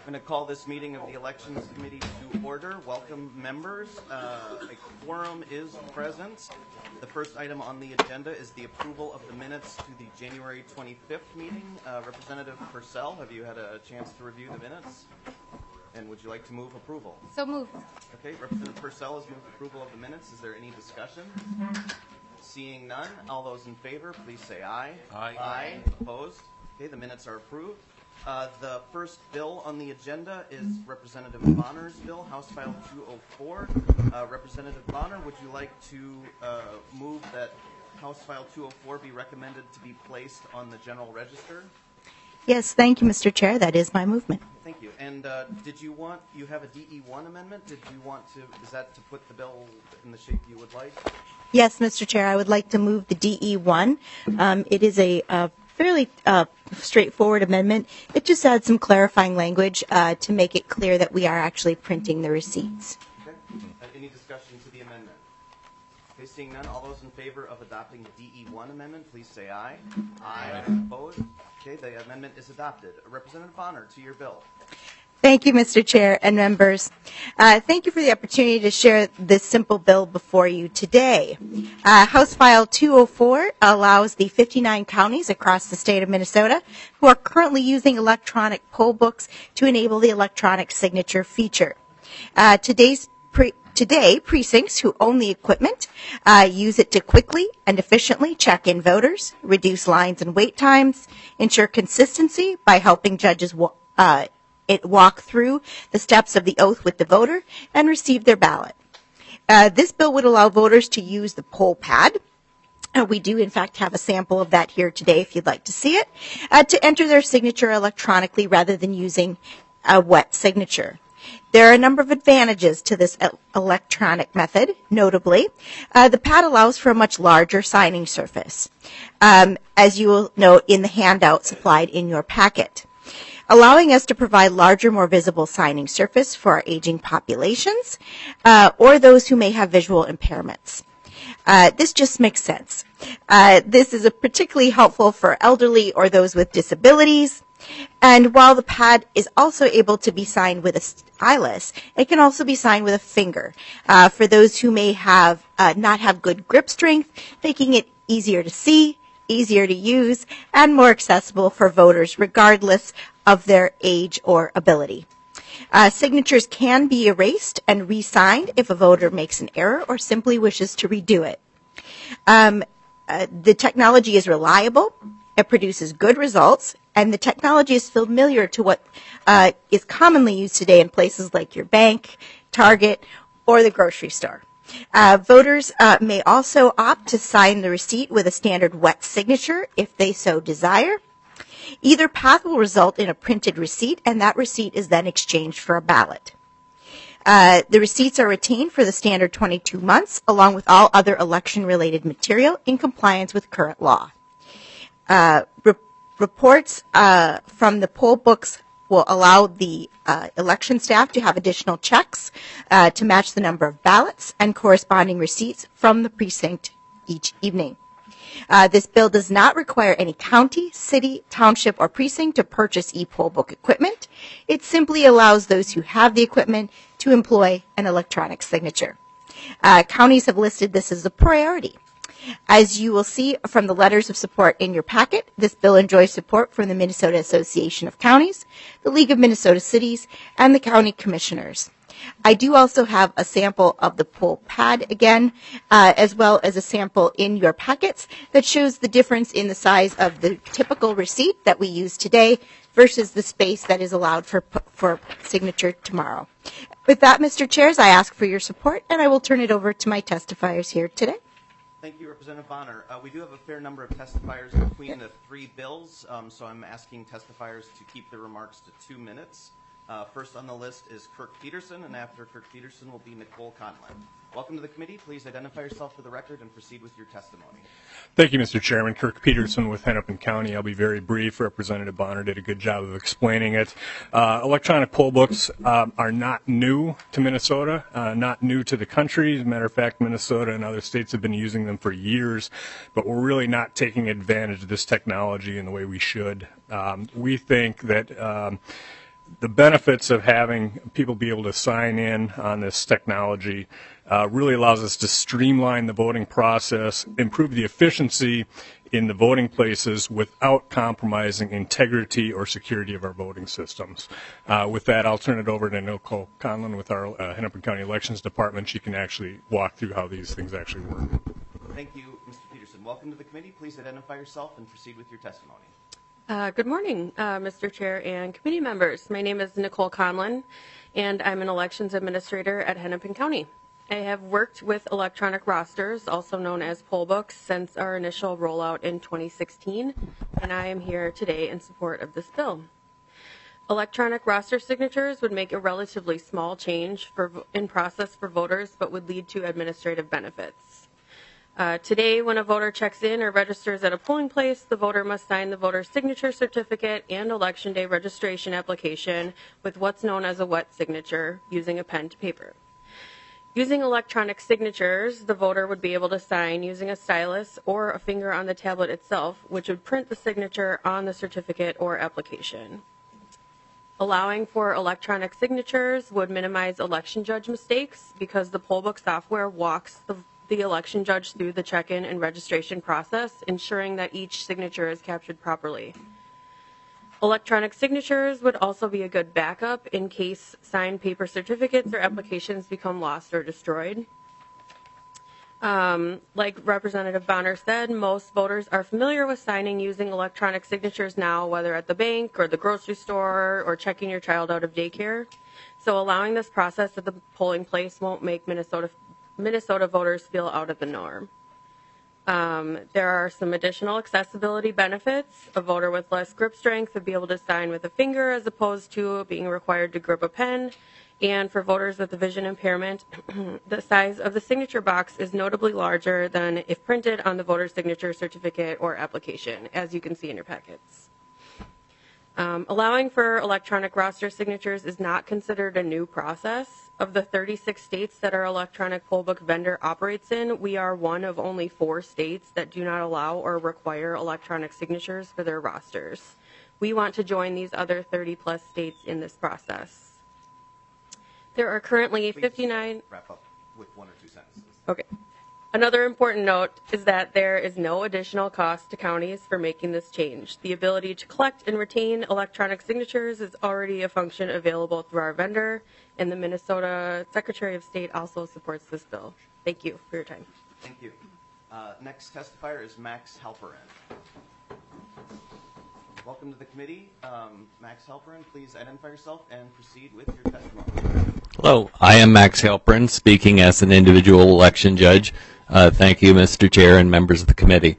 I'm going to call this meeting of the Elections Committee to order. Welcome, members. A quorum is present. The first item on the agenda is the approval of the minutes to the January 25th meeting. Representative Purcell, have you had a chance to review the minutes? And would you like to move approval? So moved. Okay, Representative Purcell has moved approval of the minutes. Is there any discussion? Seeing none, all those in favor, please say aye. Aye. Aye. Opposed? Okay, the minutes are approved. The first bill on the agenda is Representative Bonner's bill, House File 204. Representative Bonner, would you like to move that House File 204 be recommended to be placed on the General Register? Yes, thank you, Mr. Chair. That is my movement. Thank you. And did you want, you have a DE1 amendment? Did you want to, is that to put the bill in the shape you would like? Yes, Mr. Chair, I would like to move the DE1. It is a fairly straightforward amendment. It just adds some clarifying language to make it clear that we are actually printing the receipts. Okay. Any discussion to the amendment? Okay, seeing none, all those in favor of adopting the DE1 amendment, please say aye. Aye. Opposed? Okay, the amendment is adopted. Representative Bonner, to your bill. Thank you, Mr. Chair and members. Thank you for the opportunity to share this simple bill before you today. House File 204 allows the 59 counties across the state of Minnesota who are currently using electronic poll books to enable the electronic signature feature. Today, precincts who own the equipment use it to quickly and efficiently check in voters, reduce lines and wait times, ensure consistency by helping judges walk through the steps of the oath with the voter and receive their ballot. This bill would allow voters to use the poll pad. We do, in fact, have a sample of that here today if you'd like to see it, to enter their signature electronically rather than using a wet signature. There are a number of advantages to this electronic method. Notably, the pad allows for a much larger signing surface, as you will note in the handout supplied in your packet, allowing us to provide larger, more visible signing surface for our aging populations or those who may have visual impairments. This just makes sense. This is particularly helpful for elderly or those with disabilities. And while the pad is also able to be signed with a stylus, it can also be signed with a finger for those who may have not have good grip strength, making it easier to see, easier to use, and more accessible for voters regardless of their age or ability. Signatures can be erased and re-signed if a voter makes an error or simply wishes to redo it. The technology is reliable, it produces good results, and the technology is familiar to what is commonly used today in places like your bank, Target, or the grocery store. Voters may also opt to sign the receipt with a standard wet signature if they so desire. Either path will result in a printed receipt, and that receipt is then exchanged for a ballot. The receipts are retained for the standard 22 months, along with all other election-related material in compliance with current law. Reports from the poll books will allow the election staff to have additional checks to match the number of ballots and corresponding receipts from the precinct each evening. This bill does not require any county, city, township, or precinct to purchase e-poll book equipment. It simply allows those who have the equipment to employ an electronic signature. Counties have listed this as a priority. As you will see from the letters of support in your packet, this bill enjoys support from the Minnesota Association of Counties, the League of Minnesota Cities, and the county commissioners. I do also have a sample of the poll pad again, as well as a sample in your packets that shows the difference in the size of the typical receipt that we use today versus the space that is allowed for signature tomorrow. With that, Mr. Chairs, I ask for your support, and I will turn it over to my testifiers here today. Thank you, Representative Bonner. We do have a fair number of testifiers between the three bills, so I'm asking testifiers to keep their remarks to 2 minutes. First on the list is Kirk Peterson, and after Kirk Peterson will be Nicole Conlon. Welcome to the committee. Please identify yourself for the record and proceed with your testimony. Thank you, Mr. Chairman. Kirk Peterson with Hennepin County. I'll be very brief. Representative Bonner did a good job of explaining it. Electronic poll books are not new to Minnesota, not new to the country. As a matter of fact, Minnesota and other states have been using them for years, but we're really not taking advantage of this technology in the way we should. We think that the benefits of having people be able to sign in on this technology really allows us to streamline the voting process, improve the efficiency in the voting places without compromising integrity or security of our voting systems. With that, I'll turn it over to Nicole Conlon with our Hennepin County Elections Department. She can actually walk through how these things actually work. Thank you, Mr. Peterson. Welcome to the committee. Please identify yourself and proceed with your testimony. Good morning, Mr. Chair and committee members. My name is Nicole Conlon, and I'm an elections administrator at Hennepin County. I have worked with electronic rosters, also known as poll books, since our initial rollout in 2016, and I am here today in support of this bill. Electronic roster signatures would make a relatively small change in process for voters, but would lead to administrative benefits. Today, when a voter checks in or registers at a polling place, the voter must sign the voter's signature certificate and Election Day registration application with what's known as a wet signature using a pen to paper. Using electronic signatures, the voter would be able to sign using a stylus or a finger on the tablet itself, which would print the signature on the certificate or application. Allowing for electronic signatures would minimize election judge mistakes because the poll book software walks the election judge through the check-in and registration process, ensuring that each signature is captured properly. Electronic signatures would also be a good backup in case signed paper certificates or applications become lost or destroyed. Like Representative Bonner said, most voters are familiar with signing using electronic signatures now, whether at the bank or the grocery store or checking your child out of daycare. So allowing this process at the polling place won't make Minnesota voters feel out of the norm. There are some additional accessibility benefits. A voter with less grip strength would be able to sign with a finger as opposed to being required to grip a pen. And for voters with a vision impairment, the size of the signature box is notably larger than if printed on the voter's signature certificate or application, as you can see in your packets. Allowing for electronic roster signatures is not considered a new process. Of the 36 states that our electronic poll book vendor operates in, we are one of only 4 states that do not allow or require electronic signatures for their rosters. We want to join these other 30-plus states in this process. There are currently 59... Wrap up with 1 or 2 sentences. Okay. Another important note is that there is no additional cost to counties for making this change. The ability to collect and retain electronic signatures is already a function available through our vendor, and the Minnesota Secretary of State also supports this bill. Thank you for your time. Thank you. Next testifier is Max Halperin. Welcome to the committee. Max Halperin, please identify yourself and proceed with your testimony. Hello, I am Max Halperin, speaking as an individual election judge. Thank you, Mr. Chair and members of the committee.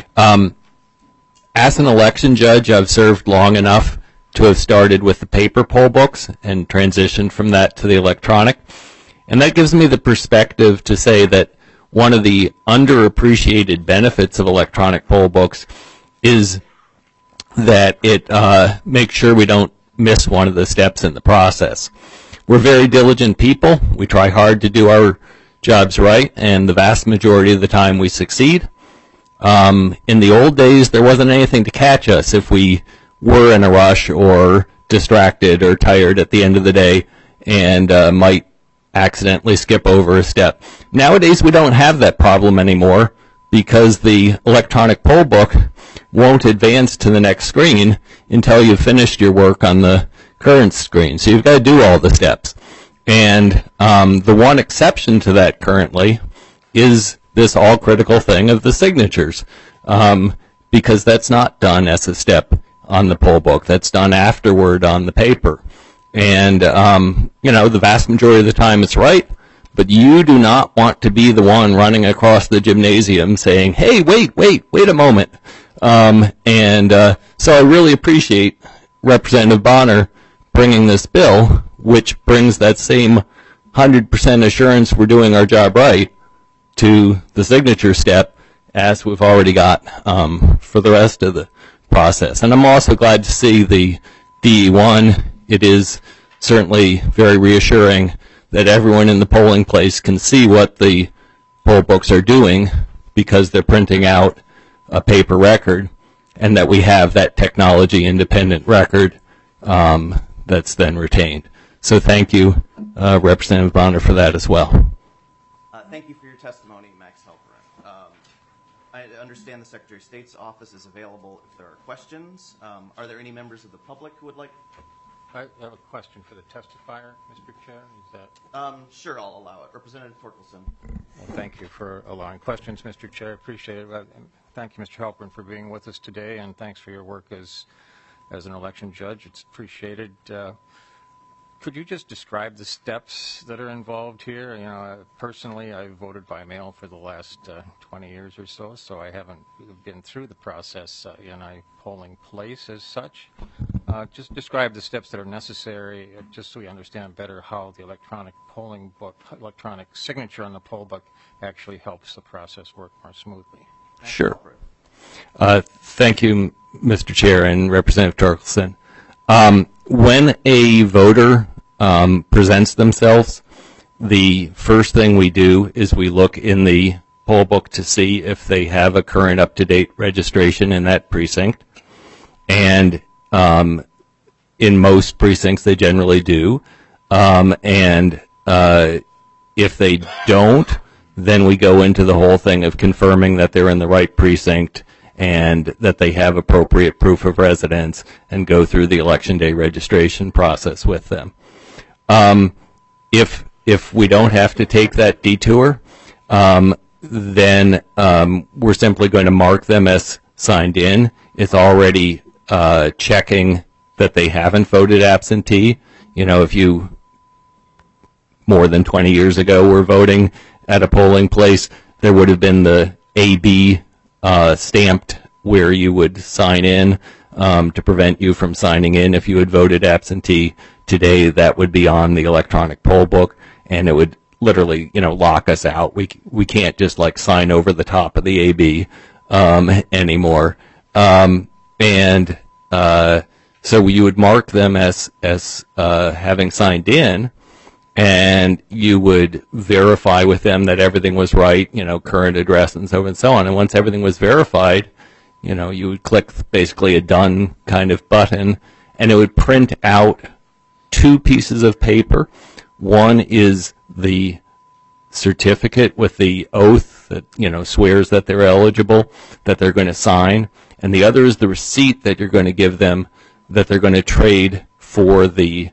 As an election judge, I've served long enough to have started with the paper poll books and transitioned from that to the electronic. And that gives me the perspective to say that one of the underappreciated benefits of electronic poll books is that it makes sure we don't miss one of the steps in the process. We're very diligent people. We try hard to do our jobs right, and the vast majority of the time we succeed. In the old days, there wasn't anything to catch us if we were in a rush or distracted or tired at the end of the day and might accidentally skip over a step. Nowadays, we don't have that problem anymore because the electronic poll book won't advance to the next screen until you've finished your work on the current screen. So you've got to do all the steps. And the one exception to that currently is this all-critical thing of the signatures, because that's not done as a step on the poll book. That's done afterward on the paper. And, you know, the vast majority of the time it's right, but you do not want to be the one running across the gymnasium saying, hey, wait a moment. So I really appreciate Representative Bonner bringing this bill, which brings that same 100% assurance we're doing our job right to the signature step as we've already got for the rest of the process. And I'm also glad to see the DE1. It is certainly very reassuring that everyone in the polling place can see what the poll books are doing because they're printing out a paper record, and that we have that technology independent record that's then retained. So thank you, Representative Bonner, for that as well. Thank you for your testimony, Max Halperin. I understand the Secretary of State's office is available if there are questions. Are there any members of the public who would like? I have a question for the testifier, Mr. Chair. Is that? Sure, I'll allow it. Representative Torkelson. Well, thank you for allowing questions, Mr. Chair. Appreciate it. And thank you, Mr. Halperin, for being with us today, and thanks for your work as an election judge. It's appreciated. Could you just describe the steps that are involved here? You know, personally, I voted by mail for the last 20 years or so, so I haven't been through the process in a polling place as such. Just describe the steps that are necessary, just so we understand better how the electronic polling book, electronic signature on the poll book actually helps the process work more smoothly. Sure. Thank you, Mr. Chair and Representative Torkelson. When a voter presents themselves, the first thing we do is we look in the poll book to see if they have a current up-to-date registration in that precinct. And in most precincts, they generally do. And if they don't, then we go into the whole thing of confirming that they're in the right precinct and that they have appropriate proof of residence, and go through the election day registration process with them. If we don't have to take that detour, then we're simply going to mark them as signed in. It's already checking that they haven't voted absentee. You know, if you more than 20 years ago were voting at a polling place, there would have been the AB stamped where you would sign in to prevent you from signing in if you had voted absentee. Today, that would be on the electronic poll book, and it would literally, you know, lock us out. We can't just like sign over the top of the AB anymore. So you would mark them as having signed in, and you would verify with them that everything was right, you know, current address and so on. And once everything was verified, you know, you would click basically a done kind of button, and it would print out two pieces of paper. One is the certificate with the oath that, you know, swears that they're eligible, that they're going to sign, and the other is the receipt that you're going to give them that they're going to trade for the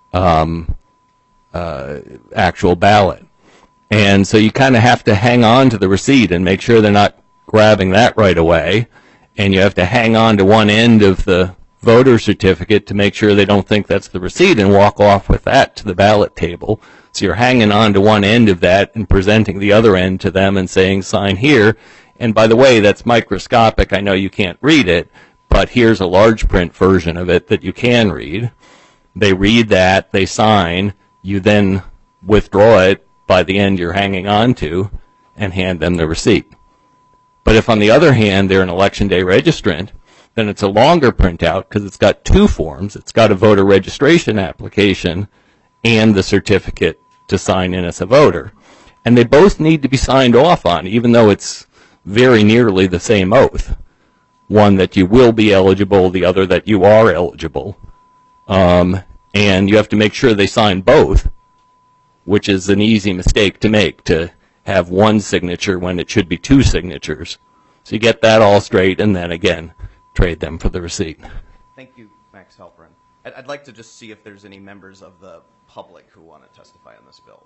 actual ballot. And so you kind of have to hang on to the receipt and make sure they're not grabbing that right away, and you have to hang on to one end of the voter certificate to make sure they don't think that's the receipt and walk off with that to the ballot table. So you're hanging on to one end of that and presenting the other end to them and saying, sign here. And by the way, that's microscopic. I know you can't read it, but here's a large print version of it that you can read. They read that, they sign, you then withdraw it by the end you're hanging on to and hand them the receipt. But if on the other hand they're an election day registrant, then it's a longer printout because it's got two forms. It's got a voter registration application and the certificate to sign in as a voter. And they both need to be signed off on, even though it's very nearly the same oath. One that you will be eligible, the other that you are eligible. And you have to make sure they sign both, which is an easy mistake to make, to have one signature when it should be two signatures. So you get that all straight, and then again, trade them for the receipt. Thank you, Max Halperin. I'd like to just see if there's any members of the public who want to testify on this bill.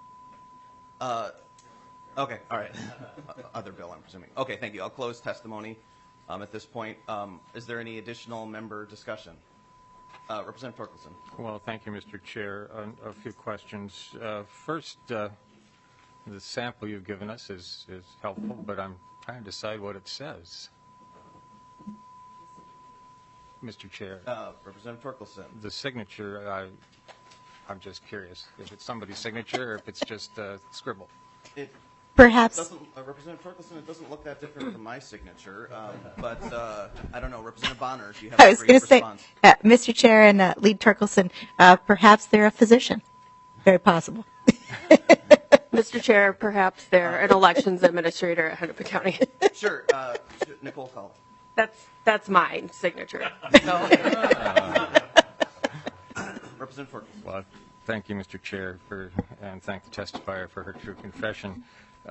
Okay, all right. Other bill, I'm presuming. Okay, thank you. I'll close testimony at this point. Is there any additional member discussion? Representative Torkelson. Well, thank you, Mr. Chair. A few questions. First, the sample you've given us is helpful, but I'm trying to decide what it says. Mr. Chair. Representative Torkelson. The signature, I'm just curious if it's somebody's signature or if it's just scribble. Perhaps. Representative Torkelson, it doesn't look that different from my signature, but I don't know. Representative Bonner, do you have I a was brief going to say, response? Mr. Chair and Lead Torkelson, perhaps they're a physician. Very possible. Mr. Chair, perhaps they're an elections administrator at Hennepin County. Sure. Nicole Call. That's my signature. So. Representative Torkelson. Well, thank you, Mr. Chair, and thank the testifier for her true confession.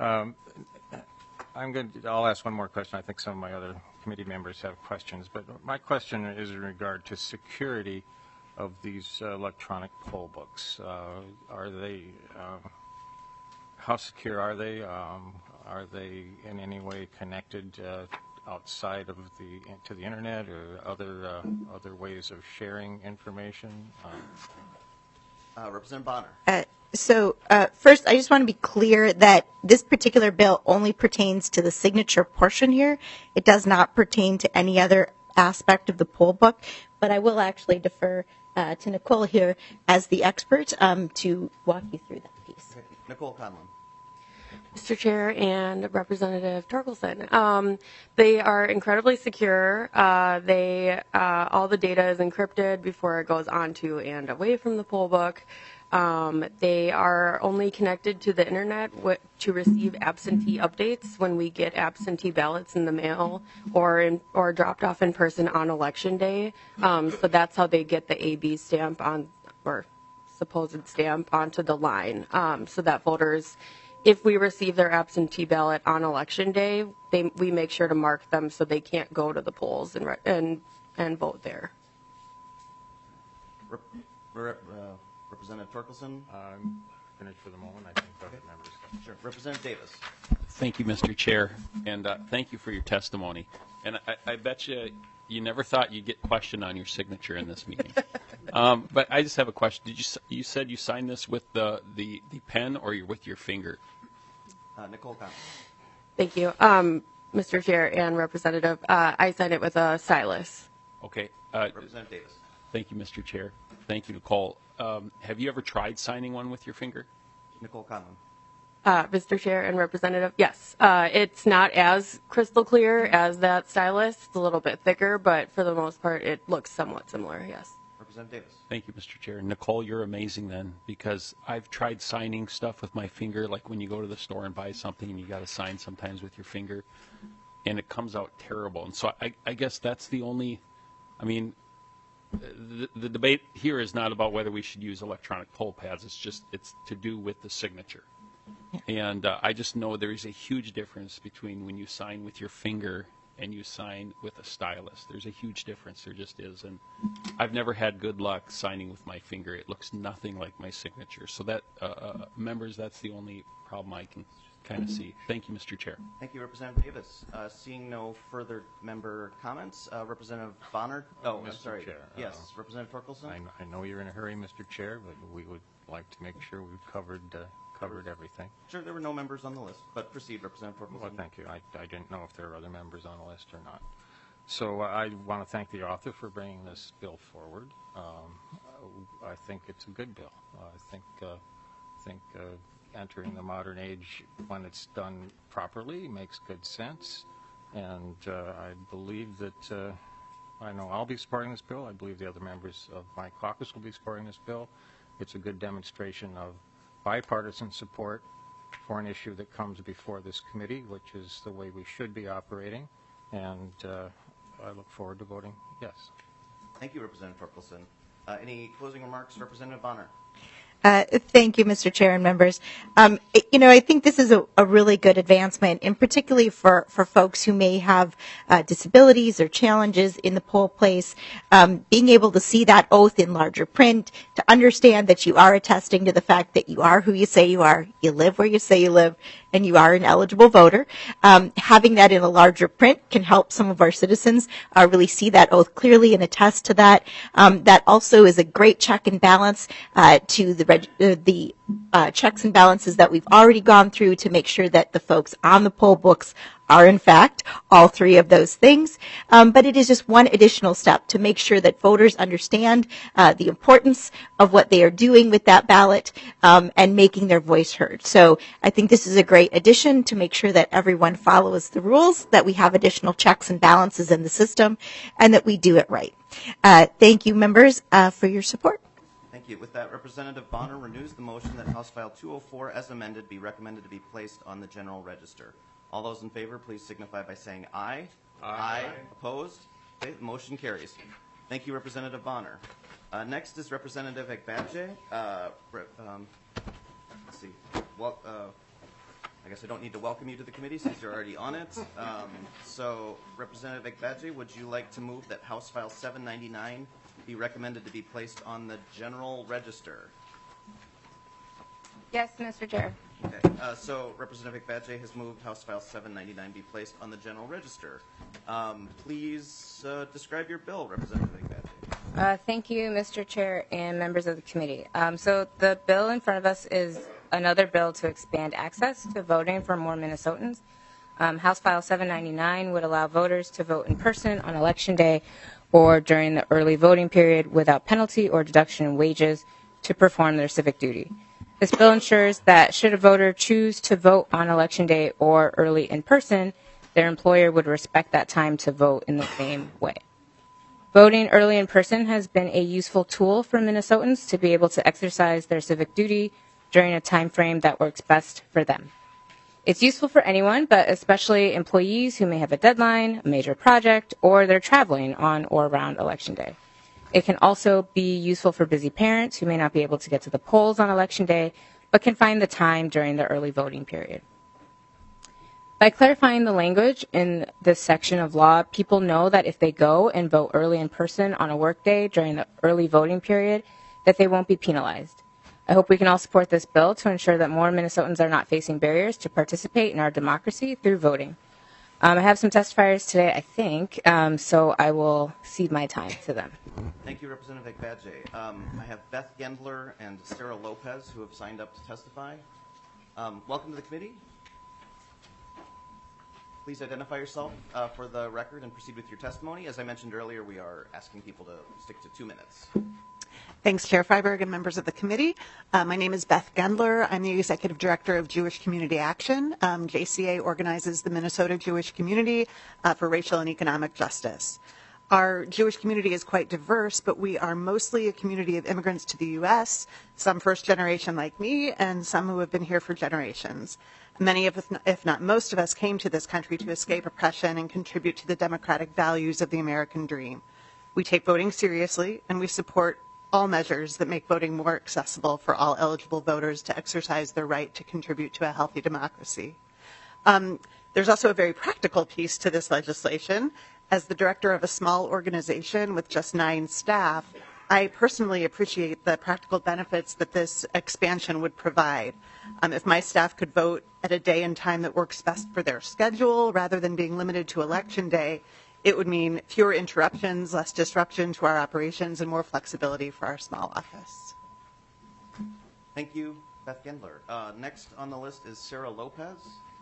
I'll ask one more question. I think some of my other committee members have questions, but my question is in regard to security of these electronic poll books. Are they, how secure are they? Are they in any way connected outside of to the internet or other ways of sharing information? Representative Bonner. First, I just want to be clear that this particular bill only pertains to the signature portion here. It does not pertain to any other aspect of the poll book, but I will actually defer to Nicole here as the expert to walk you through that piece. Okay. Nicole Conlon. Mr. Chair and Representative Torkelson. They are incredibly secure. All the data is encrypted before it goes onto and away from the poll book. They are only connected to the internet to receive absentee updates when we get absentee ballots in the mail or dropped off in person on election day. So that's how they get the AB stamp on, or supposed stamp onto the line, so that voters, if we receive their absentee ballot on election day, we make sure to mark them so they can't go to the polls and vote there. Representative Torkelson. I'm finished for the moment. I think other members. Sure. Representative Davis. Thank you, Mr. Chair, and thank you for your testimony. And I bet you never thought you'd get questioned on your signature in this meeting. But I just have a question. You said you signed this with the pen or with your finger? Nicole Conlon. Thank you, Mr. Chair and Representative. I signed it with a stylus. Okay. Representative Davis. Thank you, Mr. Chair. Thank you, Nicole. Have you ever tried signing one with your finger? Nicole Conlon. Mr. Chair and Representative, yes. It's not as crystal clear as that stylus. It's a little bit thicker, but for the most part, it looks somewhat similar, yes. Representative Davis. Thank you, Mr. Chair. Nicole, you're amazing then, because I've tried signing stuff with my finger, like when you go to the store and buy something and you got to sign sometimes with your finger, and it comes out terrible. And so I guess that's the only, I mean, the debate here is not about whether we should use electronic poll pads. It's to do with the signature. And I just know there is a huge difference between when you sign with your finger and you sign with a stylus. There's a huge difference. There just is. And I've never had good luck signing with my finger. It looks nothing like my signature. So that, members, that's the only problem I can kind of see. Thank you, Mr. Chair. Thank you, Representative Davis. Seeing no further member comments, Representative Bonner. Oh, I'm Mr. sorry. Chair, Yes, Representative Torkelson. I know you're in a hurry, Mr. Chair, but we would like to make sure we've covered everything. Sure, there were no members on the list, but proceed, Representative Torkelson. Well, thank you. I didn't know if there were other members on the list or not. So I want to thank the author for bringing this bill forward. I think it's a good bill. I think entering the modern age when it's done properly makes good sense. And I believe that I know I'll be supporting this bill. I believe the other members of my caucus will be supporting this bill. It's a good demonstration of bipartisan support for an issue that comes before this committee, which is the way we should be operating. And I look forward to voting yes. Thank you, Representative Torkelson. Any closing remarks, Representative Bonner? Thank you, Mr. Chair and members. I think this is a really good advancement, and particularly for folks who may have disabilities or challenges in the poll place, being able to see that oath in larger print, to understand that you are attesting to the fact that you are who you say you are, you live where you say you live, and you are an eligible voter. Having that in a larger print can help some of our citizens really see that oath clearly and attest to that. That also is a great check and balance to the checks and balances that we've already gone through to make sure that the folks on the poll books are in fact all three of those things. But it is just one additional step to make sure that voters understand the importance of what they are doing with that ballot and making their voice heard. So I think this is a great addition to make sure that everyone follows the rules, that we have additional checks and balances in the system, and that we do it right. Thank you, members, for your support. Thank you. With that, Representative Bonner renews the motion that House File 204, as amended, be recommended to be placed on the general register. All those in favor, please signify by saying aye. Aye. Opposed? Okay, the motion carries. Thank you, Representative Bonner. Next is Representative Ekbadje. Let's see. Well, I guess I don't need to welcome you to the committee since you're already on it. So, Representative Ekbadje, would you like to move that House File 799 be recommended to be placed on the general register? Yes, Mr. Chair. Okay. So, Representative Ekbadje has moved House File 799 be placed on the general register. Please describe your bill, Representative Ekbadje. Thank you, Mr. Chair and members of the committee. So the bill in front of us is another bill to expand access to voting for more Minnesotans. House File 799 would allow voters to vote in person on Election Day or during the early voting period without penalty or deduction in wages to perform their civic duty. This bill ensures that should a voter choose to vote on Election Day or early in person, their employer would respect that time to vote in the same way. Voting early in person has been a useful tool for Minnesotans to be able to exercise their civic duty during a time frame that works best for them. It's useful for anyone, but especially employees who may have a deadline, a major project, or they're traveling on or around Election Day. It can also be useful for busy parents who may not be able to get to the polls on Election Day, but can find the time during the early voting period. By clarifying the language in this section of law, people know that if they go and vote early in person on a workday during the early voting period, that they won't be penalized. I hope we can all support this bill to ensure that more Minnesotans are not facing barriers to participate in our democracy through voting. I have some testifiers today, I think, so I will cede my time to them. Thank you, Representative Ekbadje. I have Beth Gendler and Sarah Lopez who have signed up to testify. Welcome to the committee. Please identify yourself for the record and proceed with your testimony. As I mentioned earlier, we are asking people to stick to 2 minutes. Thanks, Chair Freiberg and members of the committee. My name is Beth Gendler. I'm the Executive Director of Jewish Community Action. JCA organizes the Minnesota Jewish community for racial and economic justice. Our Jewish community is quite diverse, but we are mostly a community of immigrants to the U.S., some first generation like me, and some who have been here for generations. Many of, if not most of us, came to this country to escape oppression and contribute to the democratic values of the American dream. We take voting seriously, and we support all measures that make voting more accessible for all eligible voters to exercise their right to contribute to a healthy democracy. There's also a very practical piece to this legislation. As the director of a small organization with just 9 staff, I personally appreciate the practical benefits that this expansion would provide. If my staff could vote at a day and time that works best for their schedule rather than being limited to Election Day, it would mean fewer interruptions, less disruption to our operations, and more flexibility for our small office. Thank you, Beth Gendler. Next on the list is Sarah Lopez.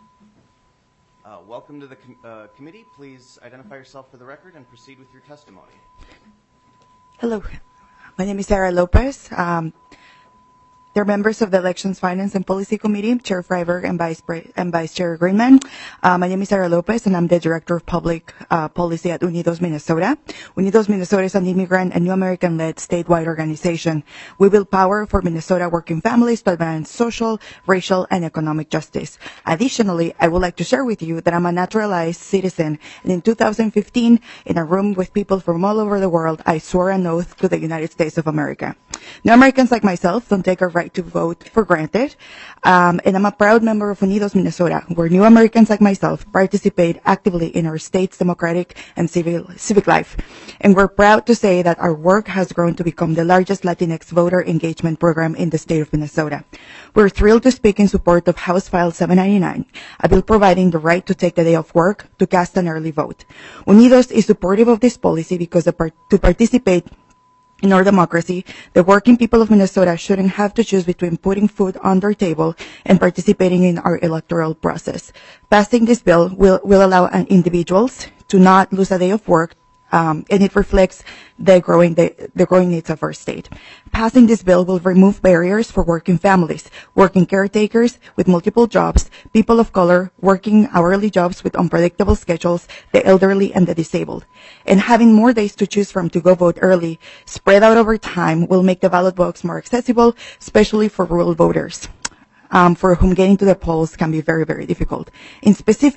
Welcome to the committee. Please identify yourself for the record and proceed with your testimony. Hello. My name is Sarah Lopez. They're members of the Elections, Finance, and Policy Committee, Chair Freiberg and Vice Chair Greenman. My name is Sarah Lopez, and I'm the Director of Public Policy at Unidos Minnesota. Unidos Minnesota is an immigrant and New American-led statewide organization. We build power for Minnesota working families to advance social, racial, and economic justice. Additionally, I would like to share with you that I'm a naturalized citizen, and in 2015, in a room with people from all over the world, I swore an oath to the United States of America. New Americans like myself don't take our right to vote for granted, and I'm a proud member of Unidos Minnesota, where new Americans like myself participate actively in our state's democratic and civic life. And we're proud to say that our work has grown to become the largest Latinx voter engagement program in the state of Minnesota. We're thrilled to speak in support of House File 799, a bill providing the right to take the day off work to cast an early vote. Unidos is supportive of this policy because to participate in our democracy, the working people of Minnesota shouldn't have to choose between putting food on their table and participating in our electoral process. Passing this bill will allow individuals to not lose a day of work, and it reflects the growing needs of our state. Passing this bill will remove barriers for working families, working caretakers with multiple jobs, people of color, working hourly jobs with unpredictable schedules, the elderly, and the disabled. And having more days to choose from to go vote early, spread out over time, will make the ballot box more accessible, especially for rural voters, for whom getting to the polls can be very, very difficult. In specific,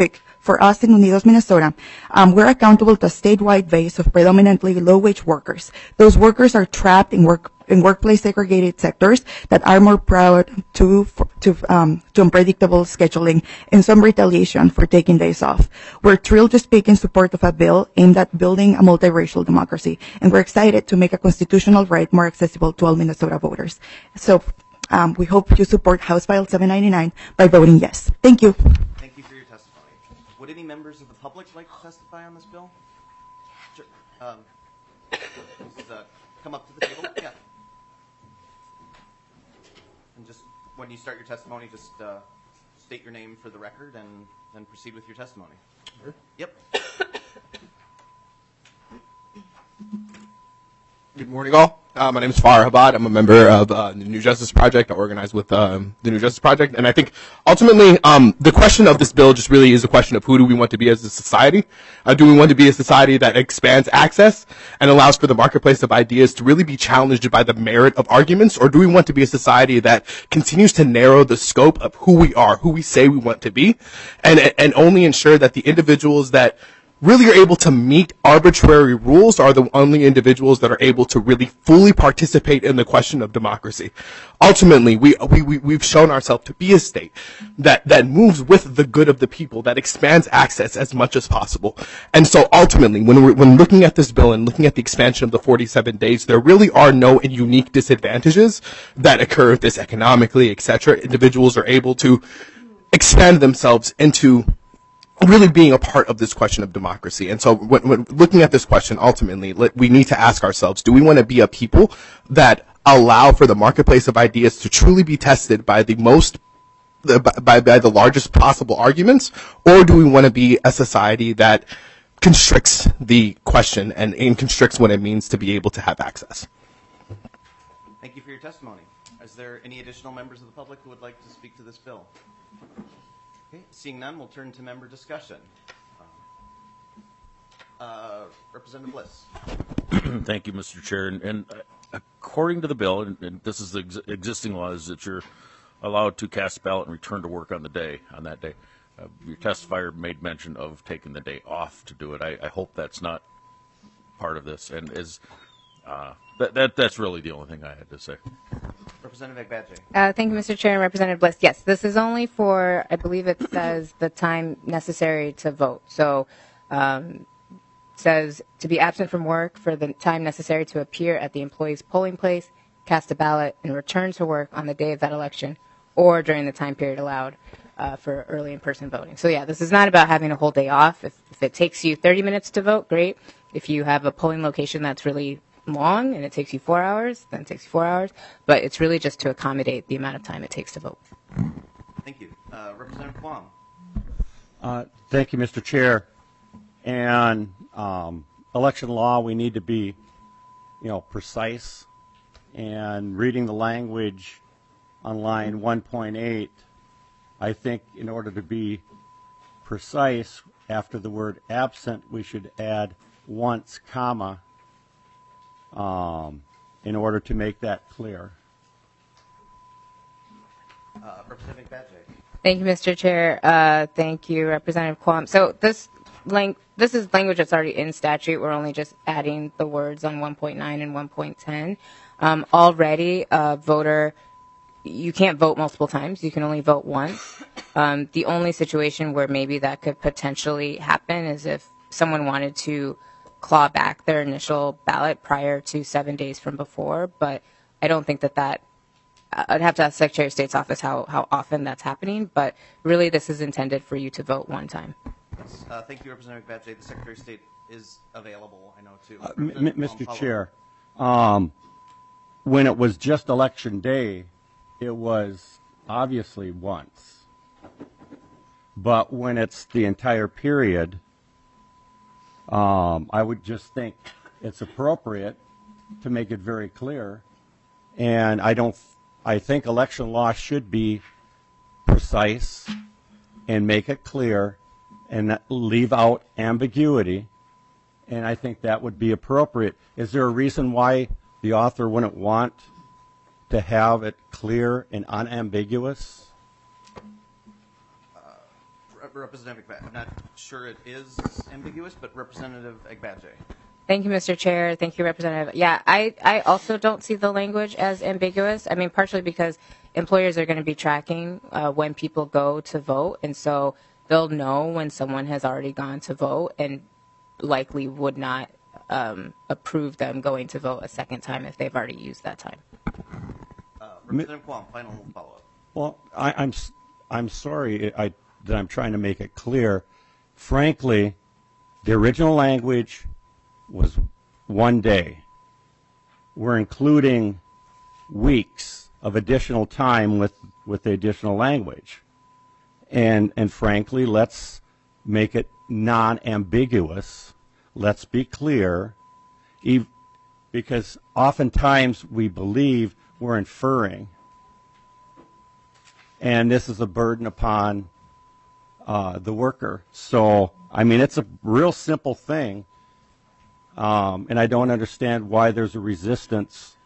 for us in Unidos, Minnesota, we're accountable to a statewide base of predominantly low-wage workers. Those workers are trapped in workplace segregated sectors that are more prone to unpredictable scheduling and some retaliation for taking days off. We're thrilled to speak in support of a bill aimed at building a multiracial democracy, and we're excited to make a constitutional right more accessible to all Minnesota voters. So we hope you support House File 799 by voting yes. Thank you. Thank you for your testimony. Would any members of the public like to testify on this bill? Sure. Please, come up to the table. Yeah. And just when you start your testimony, just state your name for the record and then proceed with your testimony. Sure. Yep. Good morning, all. My name is Farah Habad. I'm a member of the New Justice Project. I organize with the New Justice Project. And I think ultimately the question of this bill just really is a question of who do we want to be as a society? Do we want to be a society that expands access and allows for the marketplace of ideas to really be challenged by the merit of arguments? Or do we want to be a society that continues to narrow the scope of who we are, who we say we want to be, and only ensure that the individuals that really are able to meet arbitrary rules are the only individuals that are able to really fully participate in the question of democracy. Ultimately, we've shown ourselves to be a state that moves with the good of the people, that expands access as much as possible. And so ultimately, when looking at this bill and looking at the expansion of the 47 days, there really are no unique disadvantages that occur with this economically, etc. Individuals are able to expand themselves into really being a part of this question of democracy. And so when looking at this question, ultimately, we need to ask ourselves, do we want to be a people that allow for the marketplace of ideas to truly be tested by the largest possible arguments, or do we want to be a society that constricts the question and constricts what it means to be able to have access? Thank you for your testimony. Is there any additional members of the public who would like to speak to this bill? Okay, seeing none, we'll turn to member discussion. Representative Bliss. Thank you, Mr. Chair. And according to the bill, and this is the existing law, is that you're allowed to cast a ballot and return to work on that day. Your testifier made mention of taking the day off to do it. I hope that's not part of this, and that's really the only thing I had to say. Representative Agbaje. Thank you, Mr. Chair and Representative Bliss. Yes, this is only for, I believe it says, the time necessary to vote. So says to be absent from work for the time necessary to appear at the employee's polling place, cast a ballot, and return to work on the day of that election or during the time period allowed for early in-person voting. So yeah, this is not about having a whole day off. If it takes you 30 minutes to vote, great. If you have a polling location that's really long and it takes you 4 hours, then it takes you 4 hours. But it's really just to accommodate the amount of time it takes to vote. Thank you. Representative Kwong. Thank you, Mr. Chair. And election law, we need to be, precise. And reading the language on line 1.8, I think in order to be precise, after the word absent, we should add once, comma, in order to make that clear. Representative Badge. Thank you, Mr. Chair. Thank you, Representative Quam. So this is language that's already in statute. We're only just adding the words on 1.9 and 1.10. Already, a voter, you can't vote multiple times. You can only vote once. The only situation where maybe that could potentially happen is if someone wanted to claw back their initial ballot prior to 7 days from before, but I don't think that I'd have to ask Secretary of State's office how often that's happening, but really this is intended for you to vote one time. Yes. Thank you, Representative Badge. The Secretary of State is available, I know, too. Mr. Chair, when it was just Election Day, it was obviously once. But when it's the entire period, I would just think it's appropriate to make it very clear. And I think election law should be precise and make it clear and leave out ambiguity. And I think that would be appropriate. Is there a reason why the author wouldn't want to have it clear and unambiguous? Representative Agbaje, I'm not sure it is ambiguous, but Representative Agbaje. Thank you, Mr. Chair. Thank you, Representative. Yeah, I also don't see the language as ambiguous. I mean, partially because employers are going to be tracking when people go to vote, and so they'll know when someone has already gone to vote and likely would not approve them going to vote a second time if they've already used that time. Representative Quam, final follow-up. Well, I'm sorry that I'm trying to make it clear. Frankly, the original language was 1 day. We're including weeks of additional time with the additional language. And frankly, let's make it non-ambiguous. Let's be clear, because oftentimes we believe we're inferring, and this is a burden upon the worker. So, I mean, it's a real simple thing, and I don't understand why there's a resistance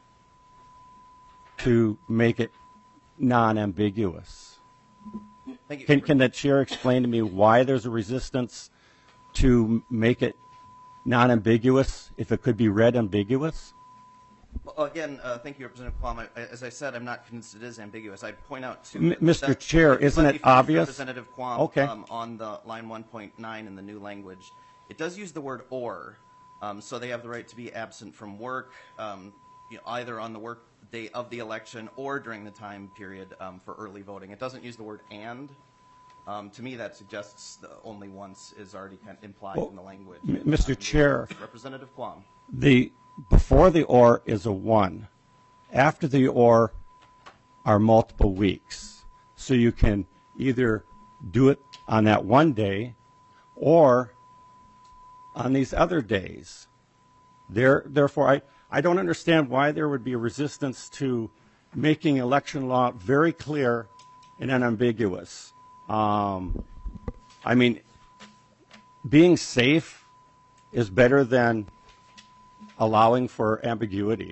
to make it non-ambiguous. Thank you. Can the chair explain to me why there's a resistance to make it non-ambiguous if it could be read ambiguous? Well, again, thank you, Representative Quam. As I said, I'm not convinced it is ambiguous. I'd point out to Mr. Chair, isn't it obvious? Representative Quam, okay. On the line 1.9 in the new language, it does use the word "or," so they have the right to be absent from work, either on the work day of the election or during the time period for early voting. It doesn't use the word "and." To me, that suggests the only once is already kind of implied in the language. Mr. Chair, Representative Quam. Before the "or" is a 1. After the "or" are multiple weeks. So you can either do it on that 1 day or on these other days. Therefore, I don't understand why there would be a resistance to making election law very clear and unambiguous. I mean, being safe is better than allowing for ambiguity.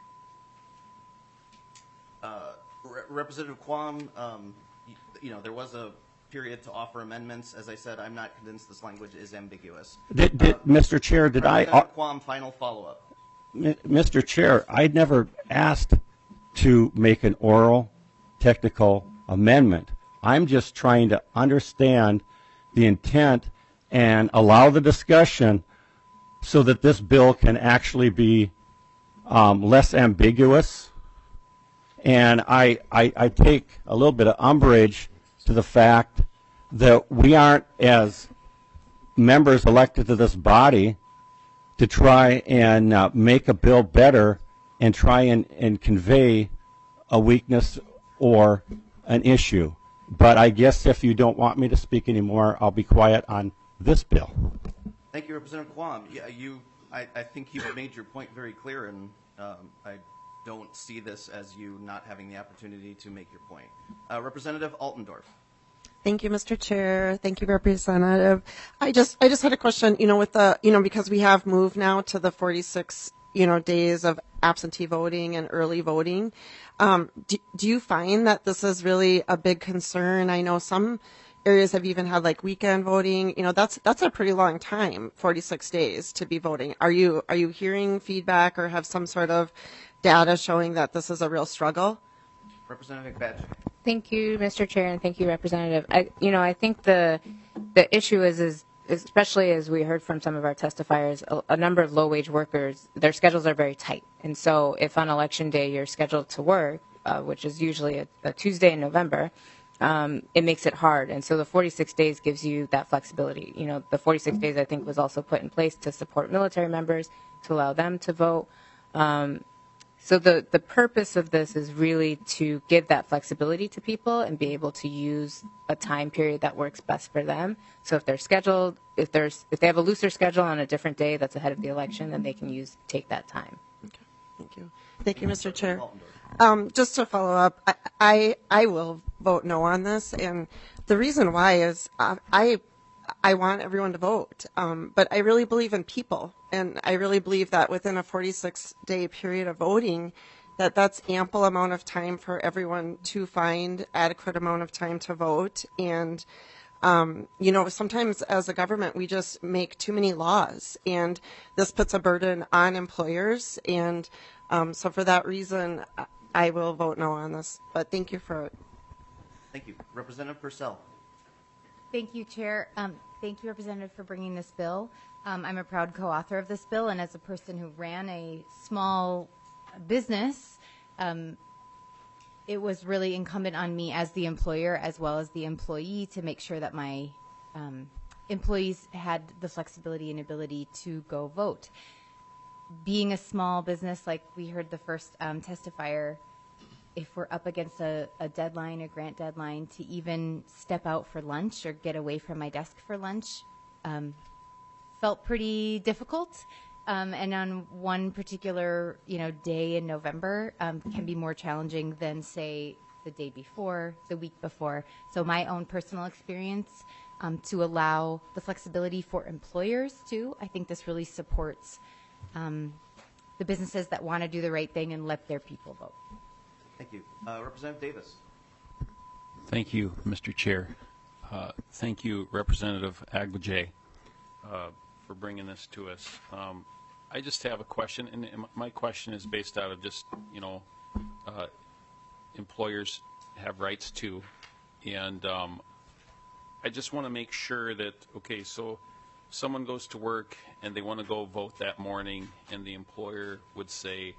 Representative Quam, there was a period to offer amendments. As I said, I'm not convinced this language is ambiguous. Mr. Chair, did Representative Quam, final follow-up. Mr. Chair, I'd never asked to make an oral technical amendment. I'm just trying to understand the intent and allow the discussion so that this bill can actually be less ambiguous. And I take a little bit of umbrage to the fact that we aren't, as members elected to this body, to try and make a bill better and try and convey a weakness or an issue. But I guess if you don't want me to speak anymore, I'll be quiet on this bill. Thank you, Representative Quam. Yeah, I think you've made your point very clear, and I don't see this as you not having the opportunity to make your point. Representative Altendorf. Thank you, Mr. Chair. Thank you, Representative. I just had a question, with the, because we have moved now to the 46, days of absentee voting and early voting. Do you find that this is really a big concern? I know some areas have even had like weekend voting. That's a pretty long time, 46 days to be voting. Are you hearing feedback or have some sort of data showing that this is a real struggle? Representative Agbaje. Thank you, Mr. Chair, and thank you, Representative. I think the issue is especially as we heard from some of our testifiers, a number of low-wage workers, their schedules are very tight. And so if on election day you're scheduled to work, which is usually a Tuesday in November, it makes it hard. And so the 46 days gives you that flexibility. The 46 days, I think, was also put in place to support military members, to allow them to vote. So the purpose of this is really to give that flexibility to people and be able to use a time period that works best for them. So if they're scheduled, if they have a looser schedule on a different day that's ahead of the election, then they can take that time. Okay. Thank you. Thank you, Mr. Chair. Just to follow up, I will vote no on this, and the reason why is I want everyone to vote, but I really believe in people, and I really believe that within a 46-day period of voting, that's ample amount of time for everyone to find adequate amount of time to vote. And Sometimes as a government, we just make too many laws, and this puts a burden on employers. And so for that reason, I will vote no on this. But thank you for it. Thank you. Representative Purcell. Thank you, Chair. Thank you, Representative, for bringing this bill. I'm a proud co-author of this bill, and as a person who ran a small business, it was really incumbent on me as the employer as well as the employee to make sure that my employees had the flexibility and ability to go vote. Being a small business, like we heard the first testifier, if we're up against a deadline, a grant deadline, to even step out for lunch or get away from my desk for lunch felt pretty difficult. And on one particular, day in November can be more challenging than, say, the day before, the week before. So my own personal experience to allow the flexibility for employers too, I think this really supports the businesses that want to do the right thing and let their people vote. Thank you. Representative Davis. Thank you, Mr. Chair. Thank you, Representative Agbajay, for bringing this to us. I just have a question, and my question is based out of just, employers have rights too. And I just want to make sure that, okay, so someone goes to work and they want to go vote that morning, and the employer would say,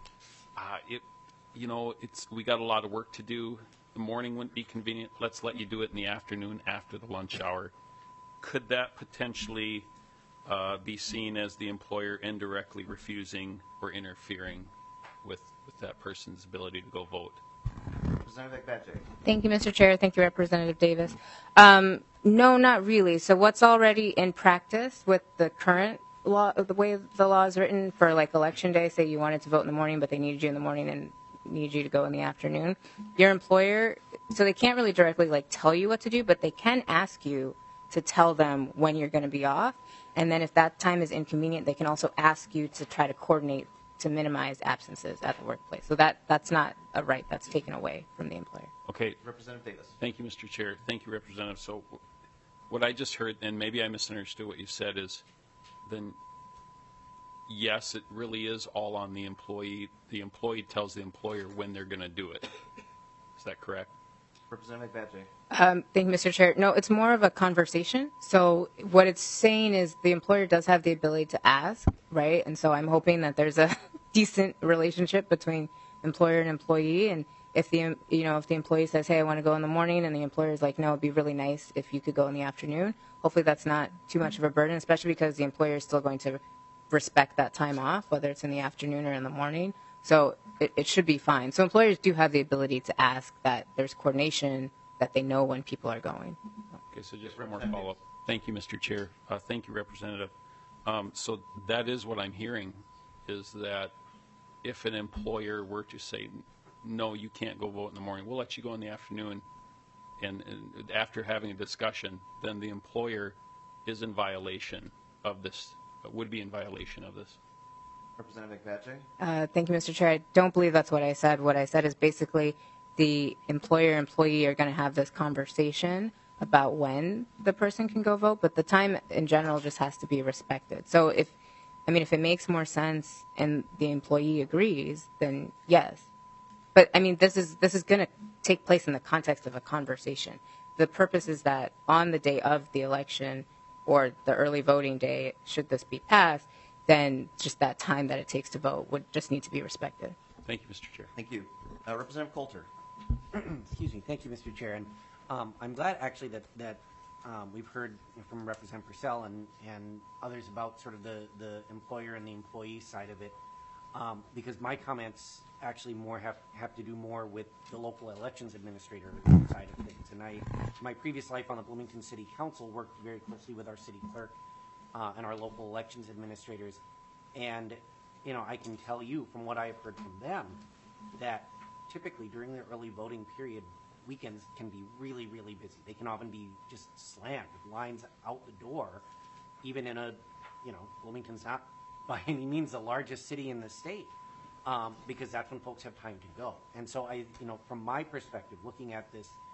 we got a lot of work to do. The morning wouldn't be convenient. Let's let you do it in the afternoon after the lunch hour. Could that potentially be seen as the employer indirectly refusing or interfering with that person's ability to go vote? Representative Agbajay. Thank you, Mr. Chair. Thank you, Representative Davis. No, not really. So what's already in practice with the current law, the way the law is written for like election day, say you wanted to vote in the morning, but they needed you in the morning and need you to go in the afternoon. Your employer, so they can't really directly tell you what to do, but they can ask you to tell them when you're going to be off. And then if that time is inconvenient, they can also ask you to try to coordinate to minimize absences at the workplace. So that's not a right that's taken away from the employer. Okay. Representative Davis. Thank you, Mr. Chair. Thank you, Representative. So what I just heard, and maybe I misunderstood what you said, is then yes, it really is all on the employee. The employee tells the employer when they're going to do it. Is that correct? Representative Agbajay. Thank you, Mr. Chair. No, it's more of a conversation. So what it's saying is the employer does have the ability to ask, right? And so I'm hoping that there's a decent relationship between employer and employee. And if the employee says, hey, I want to go in the morning, and the employer is like, no, it'd be really nice if you could go in the afternoon. Hopefully that's not too much of a burden, especially because the employer is still going to respect that time off, whether it's in the afternoon or in the morning. So it should be fine. So employers do have the ability to ask that there's coordination, that they know when people are going. Okay, so just one more follow-up. Thank you, Mr. Chair. Thank you, Representative. So that is what I'm hearing, is that if an employer were to say, no, you can't go vote in the morning, we'll let you go in the afternoon, and after having a discussion, then the employer is in violation of this, would be in violation of this. Representative Agbajay. Thank you, Mr. Chair. I don't believe that's what I said. What I said is basically the employer-employee are going to have this conversation about when the person can go vote, but the time in general just has to be respected. So if it makes more sense and the employee agrees, then yes. But this is going to take place in the context of a conversation. The purpose is that on the day of the election or the early voting day, should this be passed, then just that time that it takes to vote would just need to be respected. Thank you, Mr. Chair. Thank you. Representative Coulter. Excuse me. Thank you, Mr. Chair. And I'm glad actually that we've heard from Representative Purcell and others about sort of the employer and the employee side of it, because my comments actually have to do more with the local elections administrator side of things. And in my previous life on the Bloomington City Council, worked very closely with our city clerk and our local elections administrators. And, I can tell you from what I've heard from them that typically during the early voting period, weekends can be really, really busy. They can often be just slammed with lines out the door, even in Bloomington's not by any means the largest city in the state, because that's when folks have time to go. And so from my perspective, looking at this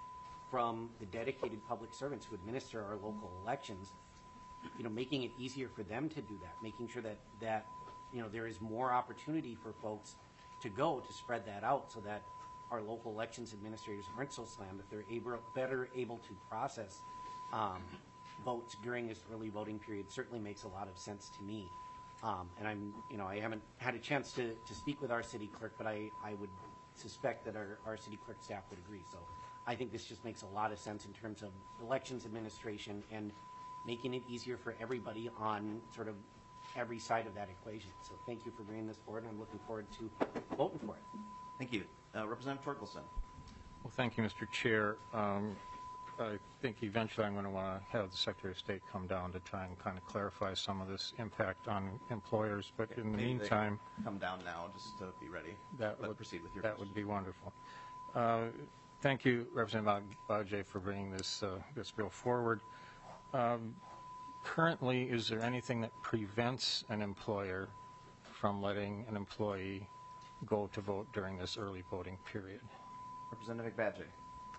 from the dedicated public servants who administer our local elections, making it easier for them to do that, making sure that there is more opportunity for folks to go to spread that out so that our local elections administrators aren't so slammed, that they're better able to process votes during this early voting period certainly makes a lot of sense to me. And I haven't had a chance to speak with our city clerk, but I would suspect that our city clerk staff would agree. So I think this just makes a lot of sense in terms of elections administration and making it easier for everybody on sort of every side of that equation. So thank you for bringing this forward, and I'm looking forward to voting for it. Thank you. Representative Torkelson. Well, thank you, Mr. Chair. I think eventually I'm going to want to have the Secretary of State come down to try and kind of clarify some of this impact on employers. But in the meantime, come down now just to be ready. Proceed with your that would be wonderful. Thank you, Representative Bajay, for bringing this bill forward. Currently, is there anything that prevents an employer from letting an employee go to vote during this early voting period? Representative Bajay.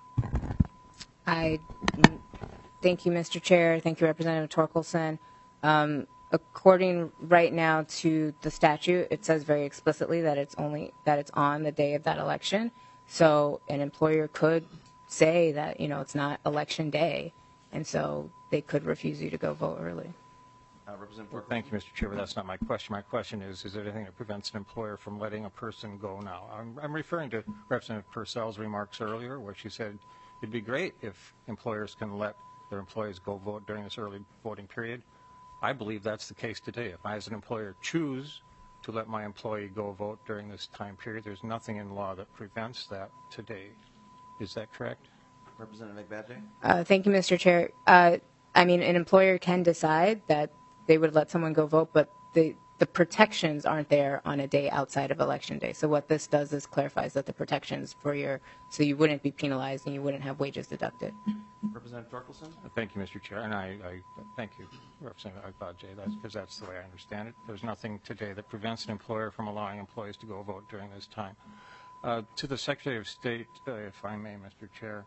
Thank you, Mr. Chair. Thank you, Representative Torkelson. According right now to the statute, it says very explicitly that it's on the day of that election. So an employer could say that it's not election day, and so they could refuse you to go vote early. Well, thank you, Mr. Chair, but that's not my question. My question is there anything that prevents an employer from letting a person go now? I'm referring to Representative Purcell's remarks earlier, where she said it'd be great if employers can let their employees go vote during this early voting period. I believe that's the case today. If I, as an employer, choose to let my employee go vote during this time period, there's nothing in law that prevents that today. Is that correct? Representative Bajay. Thank you, Mr. Chair. An employer can decide that they would let someone go vote, but the protections aren't there on a day outside of election day. So what this does is clarifies that the protections so you wouldn't be penalized and you wouldn't have wages deducted. Representative Torkelson. Thank you, Mr. Chair, and I thank you, Representative Bajay, because that's the way I understand it. There's nothing today that prevents an employer from allowing employees to go vote during this time. To the Secretary of State, if I may, Mr. Chair,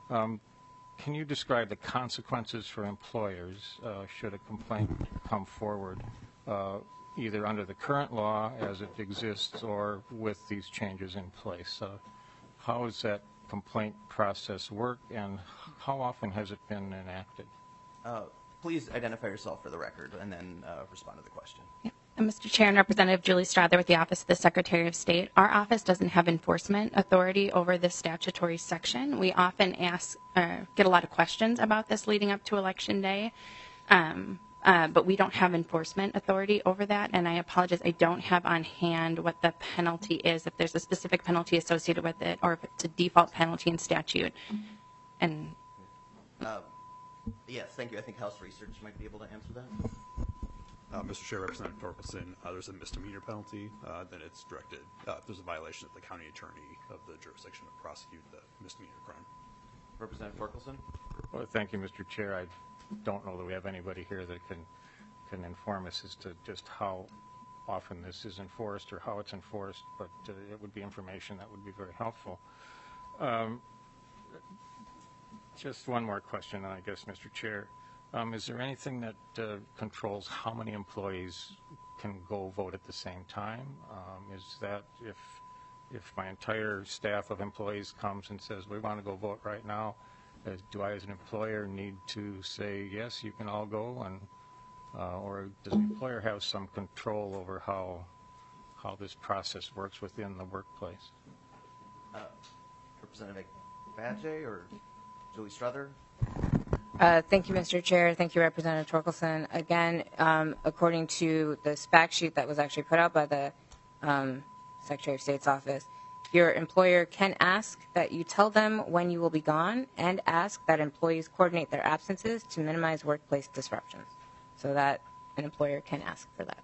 can you describe the consequences for employers should a complaint come forward, either under the current law as it exists or with these changes in place? How does that complaint process work, and how often has it been enacted? Please identify yourself for the record and then respond to the question. Yeah. Mr. Chair and Representative Julie Strather with the Office of the Secretary of State. Our office doesn't have enforcement authority over this statutory section. We often get a lot of questions about this leading up to Election Day, but we don't have enforcement authority over that, and I apologize, I don't have on hand what the penalty is, if there's a specific penalty associated with it, or if it's a default penalty in statute. And yes, thank you. I think House Research might be able to answer that. Mr. Chair, Representative Torkelson, there's a misdemeanor penalty. Then it's directed. If there's a violation of the county attorney of the jurisdiction to prosecute the misdemeanor crime. Representative Torkelson. Well, thank you, Mr. Chair. I don't know that we have anybody here that can inform us as to just how often this is enforced or how it's enforced, but it would be information that would be very helpful. Just one more question, I guess, Mr. Chair. Is there anything that controls how many employees can go vote at the same time? Is that if my entire staff of employees comes and says, we want to go vote right now, do I as an employer need to say, yes, you can all go, and or does the employer have some control over how this process works within the workplace? Representative Bajay or Julie Struther? Thank you, Mr. Chair. Thank you, Representative Torkelson. Again, according to the SPAC sheet that was actually put out by the Secretary of State's office, your employer can ask that you tell them when you will be gone and ask that employees coordinate their absences to minimize workplace disruptions. So that an employer can ask for that.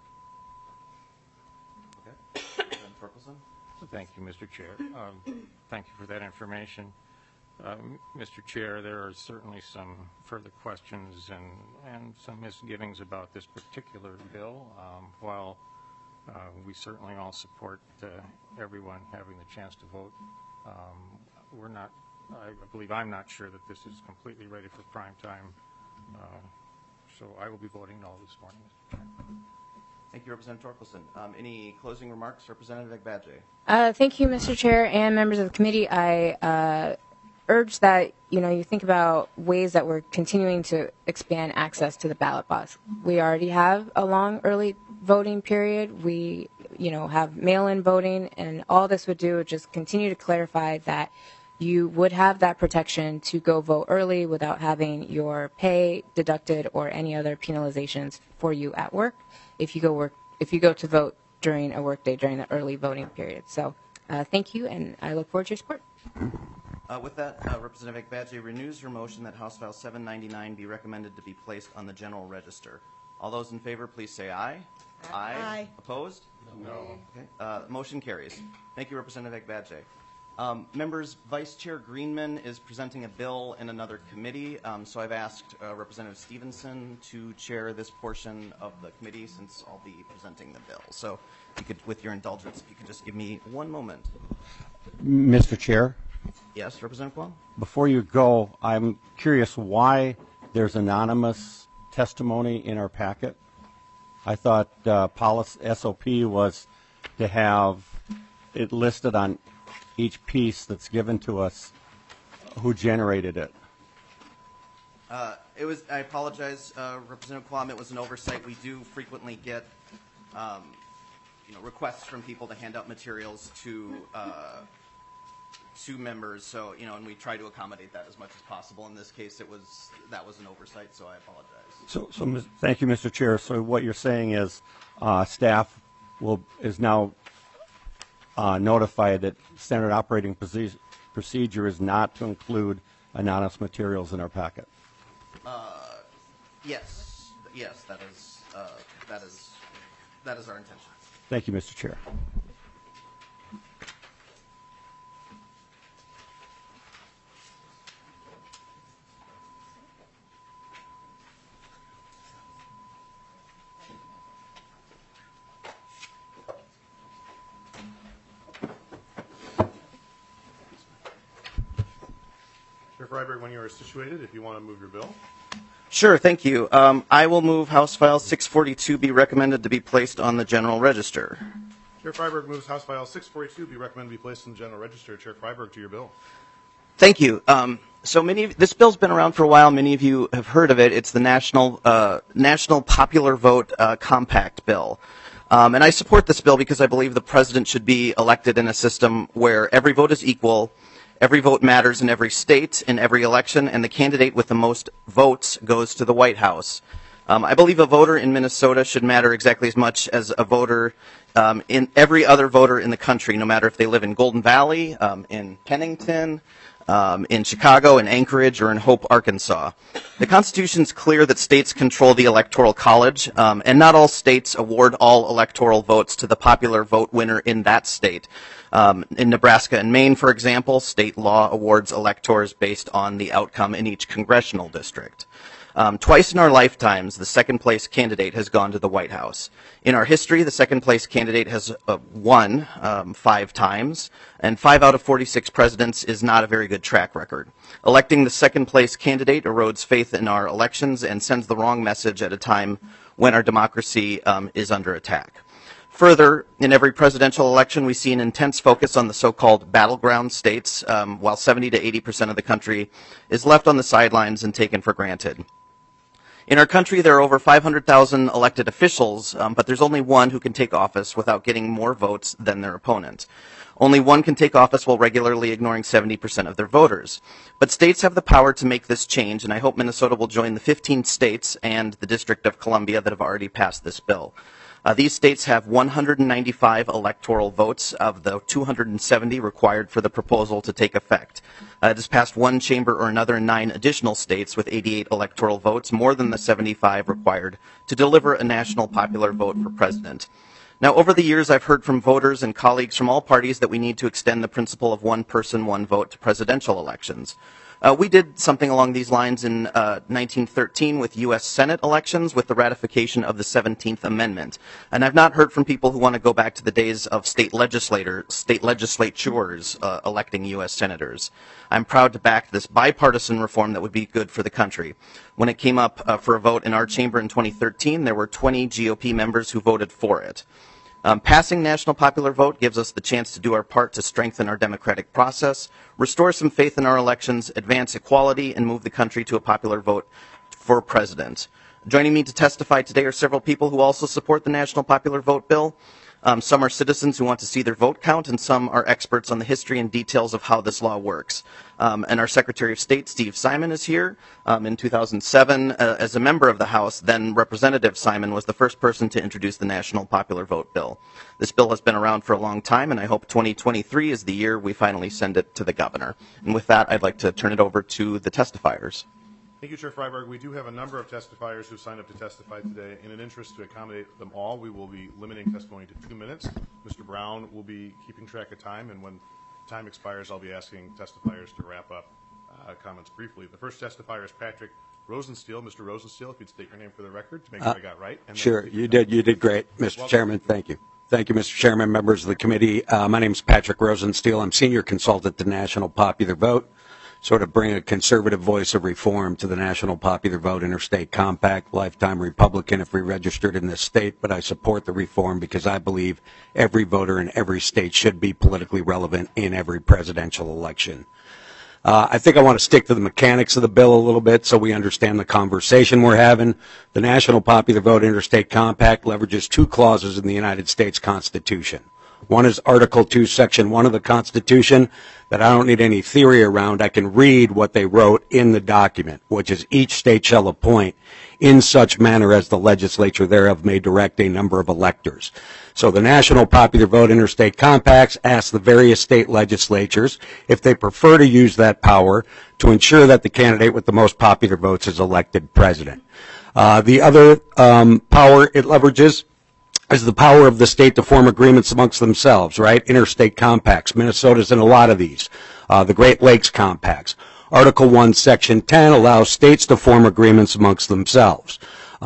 Okay. Representative Torkelson. Thank you, Mr. Chair. Thank you for that information. Mr. Chair, there are certainly some further questions and some misgivings about this particular bill. While we certainly all support everyone having the chance to vote, we're not I believe I'm not sure that this is completely ready for prime time. So I will be voting no this morning, Mr. Chair. Thank you, Representative Torkelson. Any closing remarks, Representative Agbaje? Thank you, Mr. Chair and members of the committee. I urge that you think about ways that we're continuing to expand access to the ballot box. We already have a long early voting period. We have mail-in voting, and all this would do is just continue to clarify that you would have that protection to go vote early without having your pay deducted or any other penalizations for you at work if you go to vote during a workday during the early voting period. So thank you, and I look forward to your support. With that, Representative Agbaje renews her motion that House File 799 be recommended to be placed on the general register. All those in favor, please say aye. Aye. Opposed? No. Okay. Motion carries. Thank you, Representative Agbaje. Members, Vice Chair Greenman is presenting a bill in another committee, so I've asked Representative Stevenson to chair this portion of the committee since I'll be presenting the bill. So, if you could, with your indulgence, if you could just give me one moment. Mr. Chair? Yes, Representative Quam? Before you go, I'm curious why there's anonymous testimony in our packet. I thought SOP was to have it listed on each piece that's given to us who generated it. I apologize, Representative Quam. It was an oversight. We do frequently get, requests from people to hand out materials to members. So, and we try to accommodate that as much as possible. In this case, that was an oversight. So I apologize. So thank you, Mr. Chair. So what you're saying is, staff is now notified that standard operating procedure is not to include anonymous materials in our packet. Yes, that is our intention. Thank you, Mr. Chair. Chair Freiberg, when you are situated, if you want to move your bill. Sure, thank you. I will move House File 642 be recommended to be placed on the general register. Chair Freiberg moves House File 642 be recommended to be placed on the general register. Chair Freiberg, to your bill. Thank you. This bill's been around for a while. Many of you have heard of it. It's the National Popular Vote Compact Bill. And I support this bill because I believe the president should be elected in a system where every vote is equal, every vote matters in every state, in every election, and the candidate with the most votes goes to the White House. I believe a voter in Minnesota should matter exactly as much as a voter in every other voter in the country, no matter if they live in Golden Valley, in Pennington, in Chicago, in Anchorage, or in Hope, Arkansas. The Constitution's clear that states control the Electoral College, and not all states award all electoral votes to the popular vote winner in that state. In Nebraska and Maine, for example, state law awards electors based on the outcome in each congressional district. Twice in our lifetimes, the second-place candidate has gone to the White House. In our history, the second-place candidate has won 5 times, and 5 out of 46 presidents is not a very good track record. Electing the second-place candidate erodes faith in our elections and sends the wrong message at a time when our democracy is under attack. Further, in every presidential election, we see an intense focus on the so-called battleground states, while 70 to 80% of the country is left on the sidelines and taken for granted. In our country, there are over 500,000 elected officials, but there's only one who can take office without getting more votes than their opponent. Only one can take office while regularly ignoring 70% of their voters. But states have the power to make this change, and I hope Minnesota will join the 15 states and the District of Columbia that have already passed this bill. These states have 195 electoral votes of the 270 required for the proposal to take effect. It has passed one chamber or another in 9 additional states with 88 electoral votes, more than the 75 required to deliver a national popular vote for president. Now, over the years, I've heard from voters and colleagues from all parties that we need to extend the principle of one person, one vote to presidential elections. We did something along these lines in 1913 with U.S. Senate elections with the ratification of the 17th Amendment. And I've not heard from people who want to go back to the days of state legislatures electing U.S. senators. I'm proud to back this bipartisan reform that would be good for the country. When it came up for a vote in our chamber in 2013, there were 20 GOP members who voted for it. Passing national popular vote gives us the chance to do our part to strengthen our democratic process, restore some faith in our elections, advance equality, and move the country to a popular vote for president. Joining me to testify today are several people who also support the national popular vote bill. Some are citizens who want to see their vote count, and some are experts on the history and details of how this law works. And our Secretary of State, Steve Simon, is here. In 2007, as a member of the House, then Representative Simon was the first person to introduce the National Popular Vote Bill. This bill has been around for a long time, and I hope 2023 is the year we finally send it to the governor. And with that, I'd like to turn it over to the testifiers. Thank you, Chair Freiberg. We do have a number of testifiers who signed up to testify today. In an interest to accommodate them all, we will be limiting testimony to 2 minutes. Mr. Brown will be keeping track of time, and when time expires, I'll be asking testifiers to wrap up comments briefly. The first testifier is Patrick Rosensteel. Mr. Rosensteel, if you'd state your name for the record to make sure I got right. And sure, you did great, Mr. Chairman. Thank you. Thank you, Mr. Chairman, members of the committee. My name is Patrick Rosensteel. I'm senior consultant to National Popular Vote. Sort of bring a conservative voice of reform to the National Popular Vote Interstate Compact, lifetime Republican if re-registered in this state, but I support the reform because I believe every voter in every state should be politically relevant in every presidential election. I think I want to stick to the mechanics of the bill a little bit so we understand the conversation we're having. The National Popular Vote Interstate Compact leverages 2 clauses in the United States Constitution. One is Article 2, Section 1 of the Constitution that I don't need any theory around. I can read what they wrote in the document, which is each state shall appoint in such manner as the legislature thereof may direct a number of electors. So the National Popular Vote Interstate Compacts ask the various state legislatures if they prefer to use that power to ensure that the candidate with the most popular votes is elected president. The other power it leverages is the power of the state to form agreements amongst themselves, right? Interstate compacts. Minnesota's in a lot of these. The Great Lakes compacts. Article 1, Section 10 allows states to form agreements amongst themselves.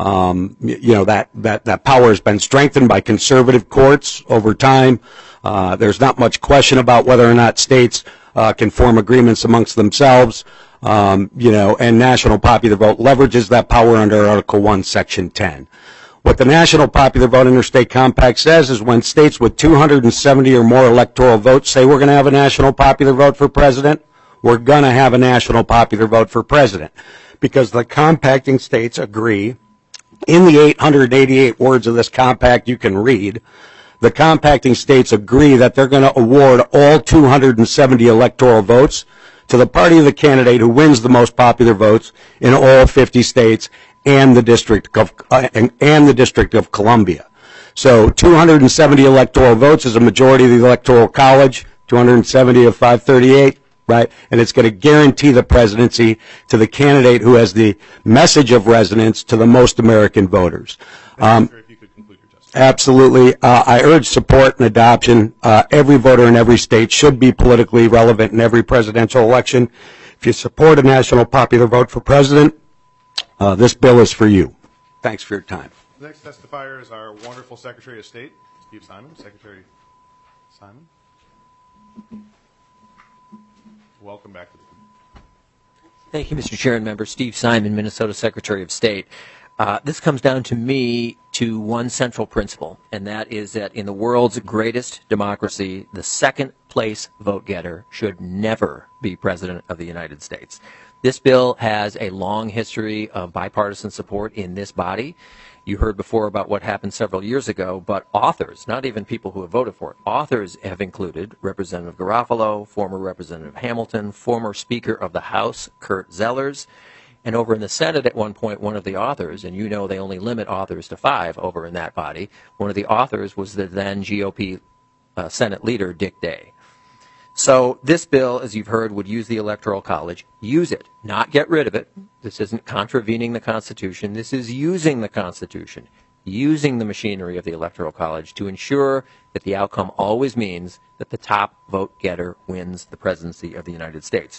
That power has been strengthened by conservative courts over time. There's not much question about whether or not states can form agreements amongst themselves. And National Popular Vote leverages that power under Article 1, Section 10. What the National Popular Vote Interstate Compact says is when states with 270 or more electoral votes say we're going to have a national popular vote for president, we're going to have a national popular vote for president. Because the compacting states agree, in the 888 words of this compact you can read, the compacting states agree that they're going to award all 270 electoral votes to the party of the candidate who wins the most popular votes in all 50 states and the District of Columbia. So 270 electoral votes is a majority of the Electoral College, 270 of 538, right? And it's going to guarantee the presidency to the candidate who has the message of resonance to the most American voters. Absolutely. I urge support and adoption. Every voter in every state should be politically relevant in every presidential election. If you support a national popular vote for president, this bill is for you. Thanks for your time. The next testifier is our wonderful Secretary of State, Steve Simon. Secretary Simon. Welcome back to the committee. Thank you, Mr. Chair and members. Steve Simon, Minnesota Secretary of State. This comes down to me to one central principle, and that is that in the world's greatest democracy, the second place vote getter should never be President of the United States. This bill has a long history of bipartisan support in this body. You heard before about what happened several years ago, but authors, not even people who have voted for it, authors have included Representative Garofalo, former Representative Hamilton, former Speaker of the House, Kurt Zellers, and over in the Senate at one point, one of the authors, and you know they only limit authors to 5 over in that body, one of the authors was the then GOP Senate leader, Dick Day. So this bill, as you've heard, would use the Electoral College. Use it, not get rid of it. This isn't contravening the Constitution. This is using the Constitution, using the machinery of the Electoral College to ensure that the outcome always means that the top vote getter wins the presidency of the United States.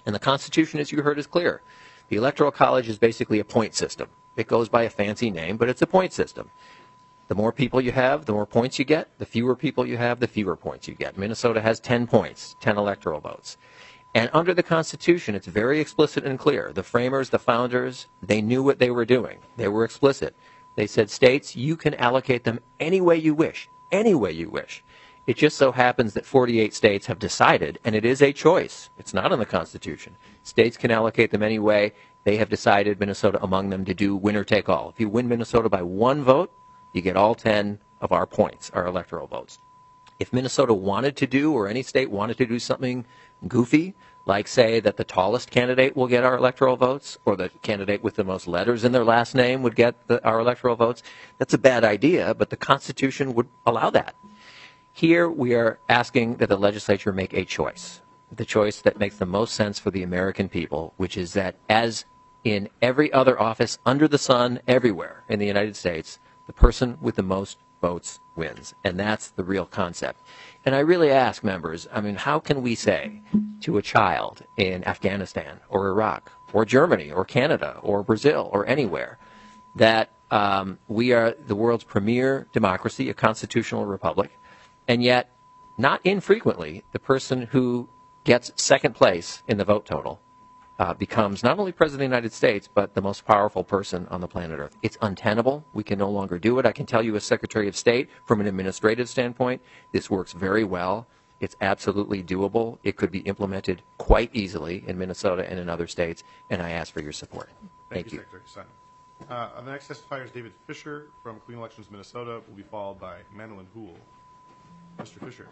And the Constitution, as you heard, is clear. The Electoral College is basically a point system. It goes by a fancy name, but it's a point system. The more people you have, the more points you get. The fewer people you have, the fewer points you get. Minnesota has 10 points, 10 electoral votes. And under the Constitution, it's very explicit and clear. The framers, the founders, they knew what they were doing. They were explicit. They said, states, you can allocate them any way you wish, any way you wish. It just so happens that 48 states have decided, and it is a choice. It's not in the Constitution. States can allocate them any way. They have decided, Minnesota among them, to do winner take all. If you win Minnesota by 1 vote, you get all 10 of our points, our electoral votes. If Minnesota wanted to do, or any state wanted to do something goofy, like say that the tallest candidate will get our electoral votes, or the candidate with the most letters in their last name would get our electoral votes, that's a bad idea, but the Constitution would allow that. Here we are asking that the legislature make a choice, the choice that makes the most sense for the American people, which is that as in every other office under the sun everywhere in the United States, the person with the most votes wins. And that's the real concept. And I really ask members, I mean, how can we say to a child in Afghanistan or Iraq or Germany or Canada or Brazil or anywhere that we are the world's premier democracy, a constitutional republic, and yet not infrequently the person who gets second place in the vote total becomes not only President of the United States, but the most powerful person on the planet Earth. It's untenable. We can no longer do it. I can tell you as Secretary of State, from an administrative standpoint, this works very well. It's absolutely doable. It could be implemented quite easily in Minnesota and in other states, and I ask for your support. Thank you. Secretary Simon. The next testifier is David Fisher from Clean Elections Minnesota, will be followed by Mandelin Houle. Mr. Fisher.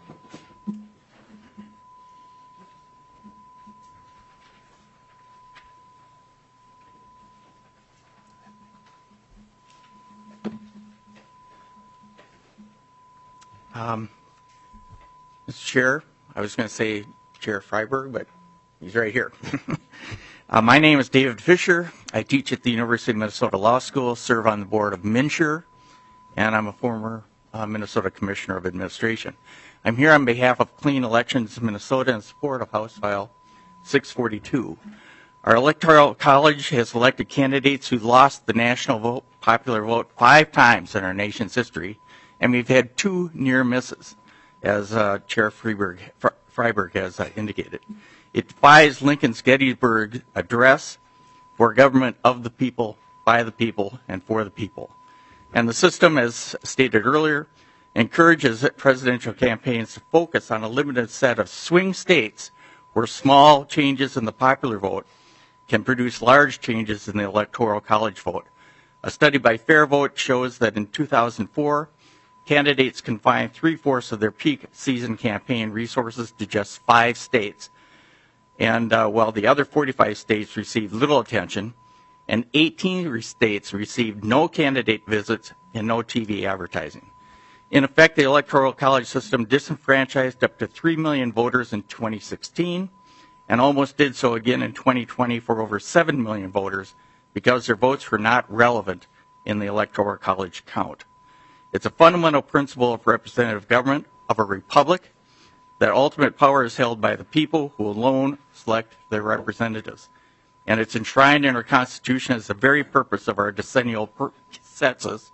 Mr. Chair, I was going to say Chair Freiberg, but he's right here. My name is David Fisher. I teach at the University of Minnesota Law School, serve on the board of MNsure, and I'm a former Minnesota Commissioner of Administration. I'm here on behalf of Clean Elections Minnesota in support of House File 642. Our Electoral College has elected candidates who lost the national vote, popular vote 5 times in our nation's history, and we've had 2 near misses, as Chair Freiberg has indicated. It defies Lincoln's Gettysburg Address for government of the people, by the people, and for the people. And the system, as stated earlier, encourages presidential campaigns to focus on a limited set of swing states where small changes in the popular vote can produce large changes in the Electoral College vote. A study by Fair Vote shows that in 2004, candidates confined 3/4 of their peak season campaign resources to just 5 states. And while the other 45 states received little attention, and 18 states received no candidate visits and no TV advertising. In effect, the Electoral College system disenfranchised up to 3 million voters in 2016 and almost did so again in 2020 for over 7 million voters because their votes were not relevant in the Electoral College count. It's a fundamental principle of representative government of a republic that ultimate power is held by the people who alone select their representatives. And it's enshrined in our Constitution as the very purpose of our decennial census,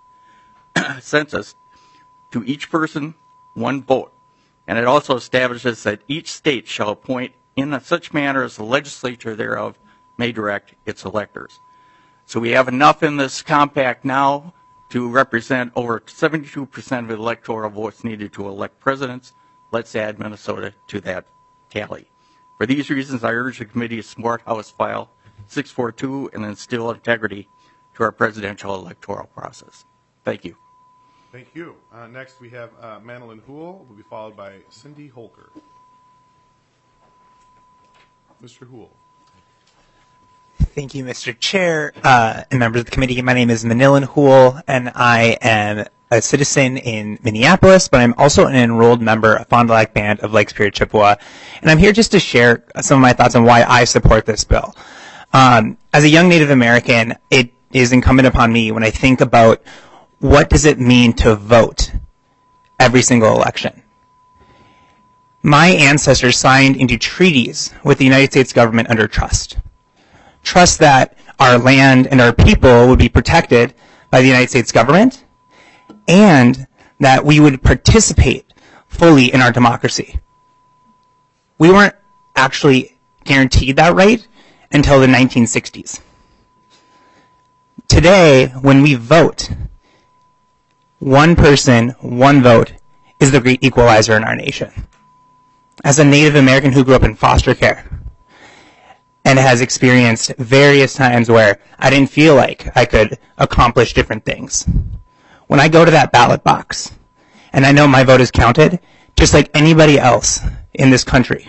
to each person, 1 vote. And it also establishes that each state shall appoint in such manner as the legislature thereof may direct its electors. So we have enough in this compact now to represent over 72% of the electoral votes needed to elect presidents. Let's add Minnesota to that tally. For these reasons, I urge the committee to support House File 642 and instill integrity to our presidential electoral process. Thank you. Thank you. Next, we have Mandelin Houle, will be followed by Cindy Holker. Mr. Houle. Thank you, Mr. Chair and members of the committee. My name is Manillan Houle, and I am a citizen in Minneapolis, but I'm also an enrolled member of Fond du Lac Band of Lake Superior, Chippewa. And I'm here just to share some of my thoughts on why I support this bill. As a young Native American, it is incumbent upon me when I think about what does it mean to vote every single election. My ancestors signed into treaties with the United States government under trust. Trust that our land and our people would be protected by the United States government, and that we would participate fully in our democracy. We weren't actually guaranteed that right until the 1960s. Today, when we vote, one person, one vote is the great equalizer in our nation. As a Native American who grew up in foster care and has experienced various times where I didn't feel like I could accomplish different things, when I go to that ballot box and I know my vote is counted, just like anybody else in this country,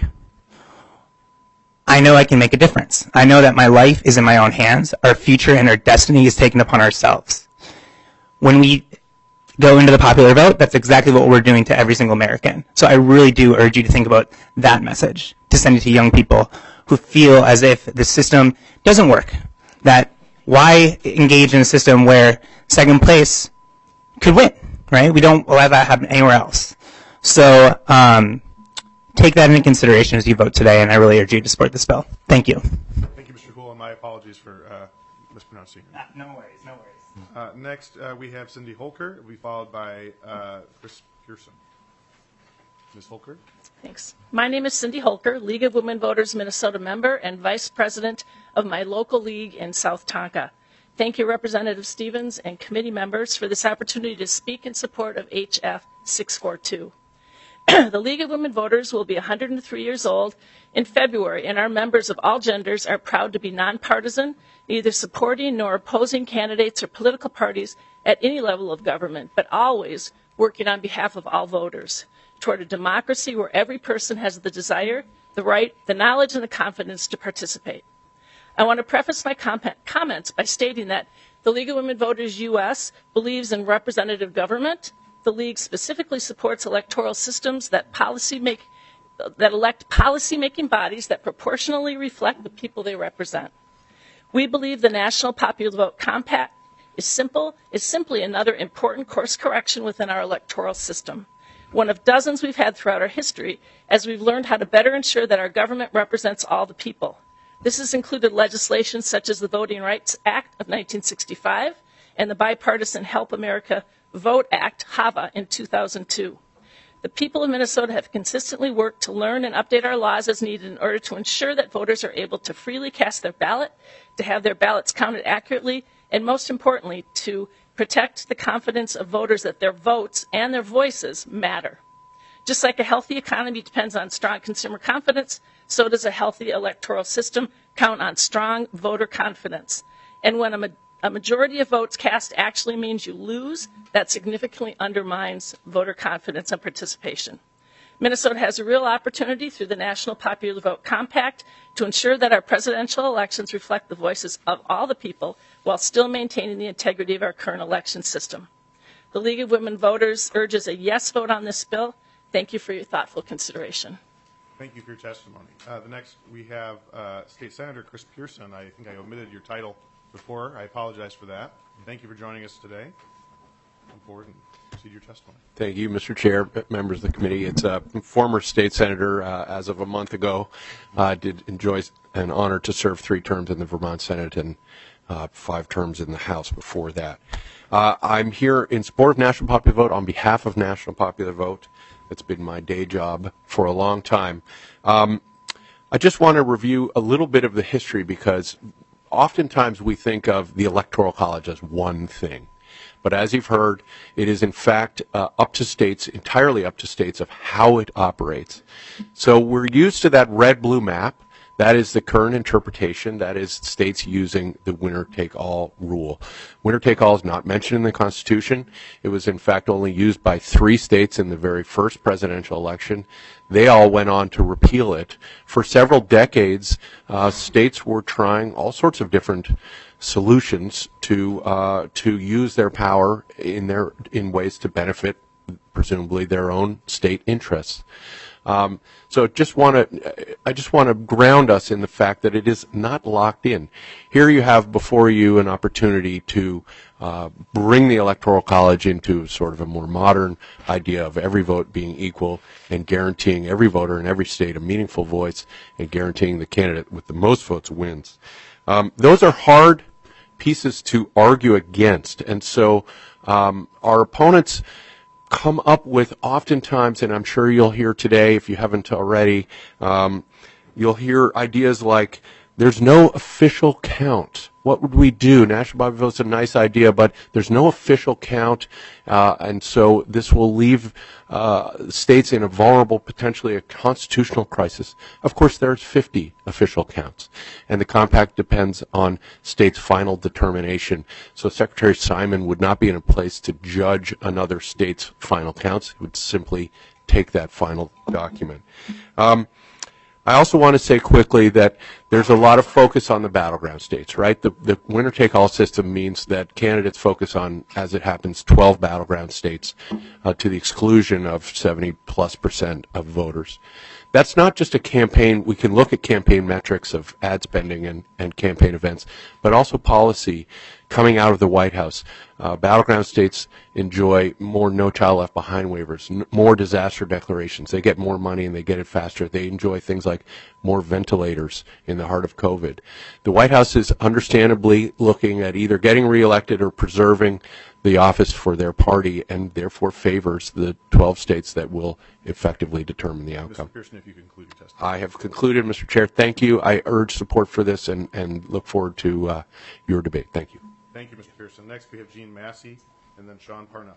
I know I can make a difference. I know that my life is in my own hands. Our future and our destiny is taken upon ourselves. When we go into the popular vote, that's exactly what we're doing to every single American. So I really do urge you to think about that message, to send it to young people who feel as if the system doesn't work. That why engage in a system where second place could win, right? We don't allow that to happen anywhere else. So take that into consideration as you vote today, and I really urge you to support this bill. Thank you. Thank you, Mr. Houle, and my apologies for mispronouncing it. No worries, no worries. Next, we have Cindy Holker. Will be followed by Chris Pearson. Ms. Holker. Thanks. My name is Cindy Holker, League of Women Voters Minnesota member and vice president of my local league in South Tonka. Thank you, Representative Stevens and committee members, for this opportunity to speak in support of HF 642. The League of Women Voters will be 103 years old in February, and our members of all genders are proud to be nonpartisan, neither supporting nor opposing candidates or political parties at any level of government, but always working on behalf of all voters toward a democracy where every person has the desire, the right, the knowledge, and the confidence to participate. I want to preface my comments by stating that the League of Women Voters U.S. believes in representative government. The League specifically supports electoral systems that elect policy-making bodies that proportionally reflect the people they represent. We believe the National Popular Vote Compact is simply another important course correction within our electoral system, one of dozens we've had throughout our history as we've learned how to better ensure that our government represents all the people. This has included legislation such as the Voting Rights Act of 1965 and the Bipartisan Help America Vote Act, HAVA, in 2002. The people of Minnesota have consistently worked to learn and update our laws as needed in order to ensure that voters are able to freely cast their ballot, to have their ballots counted accurately, and most importantly, to protect the confidence of voters that their votes and their voices matter. Just like a healthy economy depends on strong consumer confidence, so does a healthy electoral system count on strong voter confidence. And when a majority of votes cast actually means you lose, that significantly undermines voter confidence and participation. Minnesota has a real opportunity through the National Popular Vote Compact to ensure that our presidential elections reflect the voices of all the people while still maintaining the integrity of our current election system. The League of Women Voters urges a yes vote on this bill. Thank you for your thoughtful consideration. Thank you for your testimony. The next, we have State Senator Chris Pearson. I think I omitted your title before. I apologize for that. Thank you for joining us today. Come forward and proceed your testimony. Thank you, Mr. Chair, members of the committee. It's a former state senator as of a month ago. Did enjoy an honor to serve 3 terms in the Vermont Senate and 5 terms in the House before that. I'm here in support of National Popular Vote on behalf of National Popular Vote. It's been my day job for a long time. I just want to review a little bit of the history because oftentimes we think of the Electoral College as one thing. But as you've heard, it is in fact up to states, entirely up to states of how it operates. So we're used to that red-blue map. That is the current interpretation. That is states using the winner-take-all rule. Winner-take-all is not mentioned in the Constitution. It was in fact only used by 3 states in the very first presidential election. They all went on to repeal it. For several decades, states were trying all sorts of different solutions to use their power in ways to benefit, presumably, their own state interests. So I just want to ground us in the fact that it is not locked in. Here you have before you an opportunity to bring the Electoral College into sort of a more modern idea of every vote being equal and guaranteeing every voter in every state a meaningful voice and guaranteeing the candidate with the most votes wins. Those are hard pieces to argue against, and so our opponents come up with oftentimes, and I'm sure you'll hear today if you haven't already, you'll hear ideas like, there's no official count. What would we do? National Popular Vote's a nice idea, but there's no official count, and so this will leave states in a vulnerable, potentially a constitutional crisis. Of course, there's 50 official counts, and the compact depends on states' final determination. So Secretary Simon would not be in a place to judge another state's final counts. He would simply take that final document. I also want to say quickly that there's a lot of focus on the battleground states, right? The winner-take-all system means that candidates focus on, as it happens, 12 battleground states to the exclusion of 70+% of voters. That's not just a campaign. We can look at campaign metrics of ad spending and campaign events, but also policy coming out of the White House. Battleground states enjoy more No Child Left Behind waivers, more disaster declarations. They get more money and they get it faster. They enjoy things like more ventilators in the heart of COVID. The White House is understandably looking at either getting reelected or preserving the office for their party, and therefore favors the 12 states that will effectively determine the outcome. Mr. Pearson, if you conclude your testimony. I have concluded, Mr. Chair. Thank you. I urge support for this and look forward to your debate. Thank you. Thank you, Mr. Pearson. Next, we have Jean Massey and then Sean Parnell.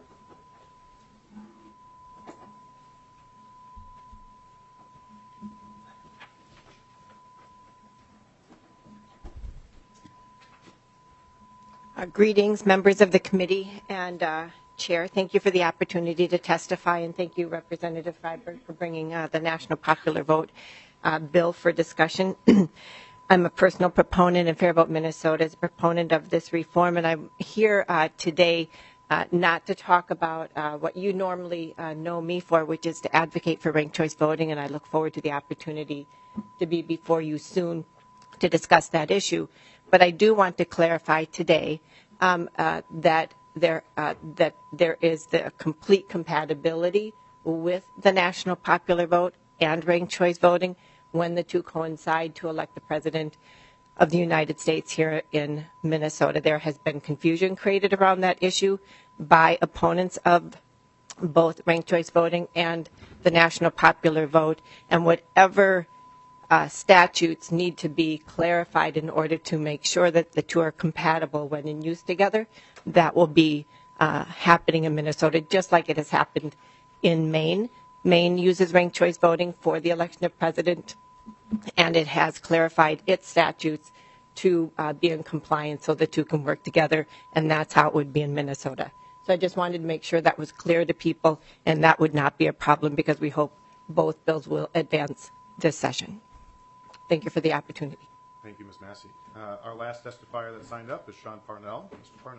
Greetings, members of the committee and Chair. Thank you for the opportunity to testify, and thank you, Representative Freiberg, for bringing the National Popular Vote bill for discussion. I'm a personal proponent, and Fair Vote Minnesota is a proponent of this reform, and I'm here today not to talk about what you normally know me for, which is to advocate for ranked choice voting, and I look forward to the opportunity to be before you soon to discuss that issue. But I do want to clarify today that there is the complete compatibility with the national popular vote and ranked choice voting when the two coincide to elect the President of the United States here in Minnesota. There has been confusion created around that issue by opponents of both ranked choice voting and the national popular vote, and whatever statutes need to be clarified in order to make sure that the two are compatible when in use together, that will be happening in Minnesota, just like it has happened in Maine. Maine uses ranked choice voting for the election of president, and it has clarified its statutes to be in compliance so the two can work together, and that's how it would be in Minnesota. So I just wanted to make sure that was clear to people, and that would not be a problem because we hope both bills will advance this session. Thank you for the opportunity. Thank you, Ms. Massey. Our last testifier that signed up is Sean Parnell. Mr. Parnell.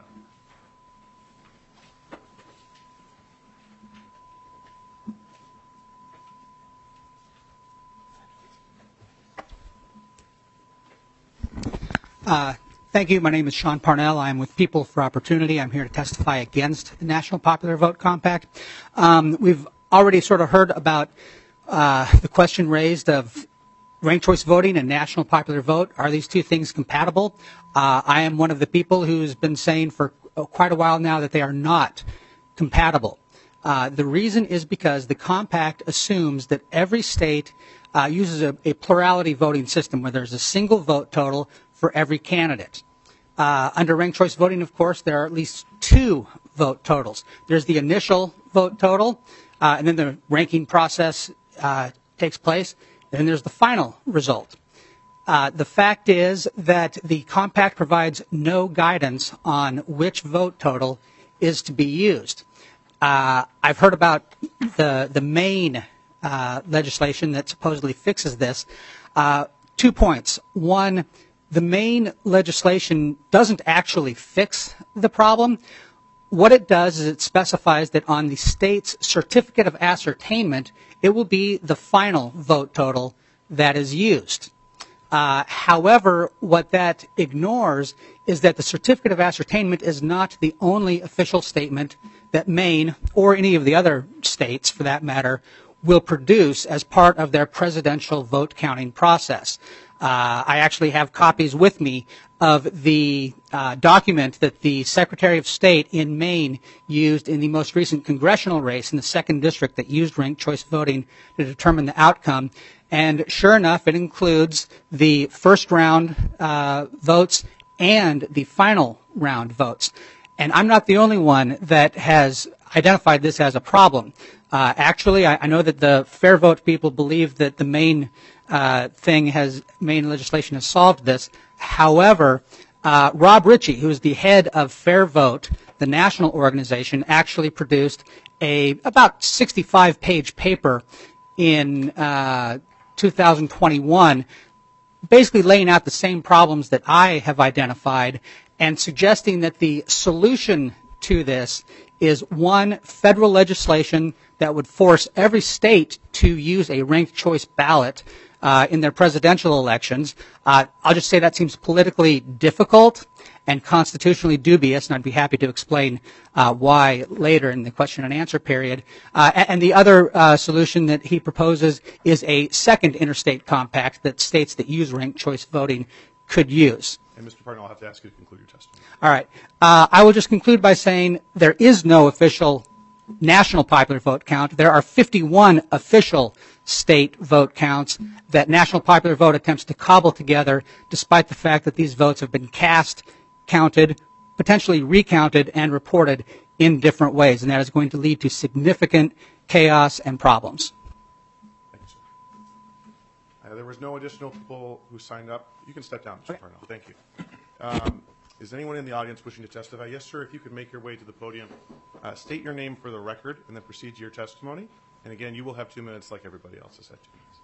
Thank you. My name is Sean Parnell. I'm with People for Opportunity. I'm here to testify against the National Popular Vote Compact. We've already sort of heard about the question raised of ranked choice voting and national popular vote. Are these two things compatible? I am one of the people who's been saying for quite a while now that they are not compatible. The reason is because the compact assumes that every state uses a plurality voting system where there's a single vote total for every candidate. Under ranked choice voting, of course, there are at least two vote totals. There's the initial vote total, and then the ranking process takes place, and then there's the final result. The fact is that the compact provides no guidance on which vote total is to be used. I've heard about the Maine legislation that supposedly fixes this. 2 points. One, the Maine legislation doesn't actually fix the problem. what it does is it specifies that on the state's certificate of ascertainment, it will be the final vote total that is used. However, what that ignores is that the certificate of ascertainment is not the only official statement that Maine, or any of the other states for that matter, will produce as part of their presidential vote counting process. I actually have copies with me of the document that the Secretary of State in Maine used in the most recent congressional race in the 2nd District that used ranked choice voting to determine the outcome. And sure enough, it includes the first round votes and the final round votes. And I'm not the only one that has identified this as a problem. Actually, I know that the Fair Vote people believe that the Maine Maine legislation has solved this. However, Rob Ritchie, who is the head of Fair Vote, the national organization, actually produced a about 65-page paper in 2021, basically laying out the same problems that I have identified and suggesting that the solution to this is one, federal legislation that would force every state to use a ranked choice ballot in their presidential elections. I'll just say that seems politically difficult and constitutionally dubious, and I'd be happy to explain why later in the question and answer period. And the other solution that he proposes is a second interstate compact that states that use ranked choice voting could use. And Mr. Parton, I'll have to ask you to conclude your testimony. All right. I will just conclude by saying there is no official national popular vote count. There are 51 official state vote counts that National Popular Vote attempts to cobble together, despite the fact that these votes have been cast, counted, potentially recounted, and reported in different ways. And that is going to lead to significant chaos and problems. Thank you, sir. There was no additional people who signed up. You can step down, Mr. Parnell. Thank you. Is anyone in the audience wishing to testify? Yes, sir. If you could make your way to the podium, state your name for the record, and then proceed to your testimony. And again, you will have 2 minutes like everybody else has had 2 minutes.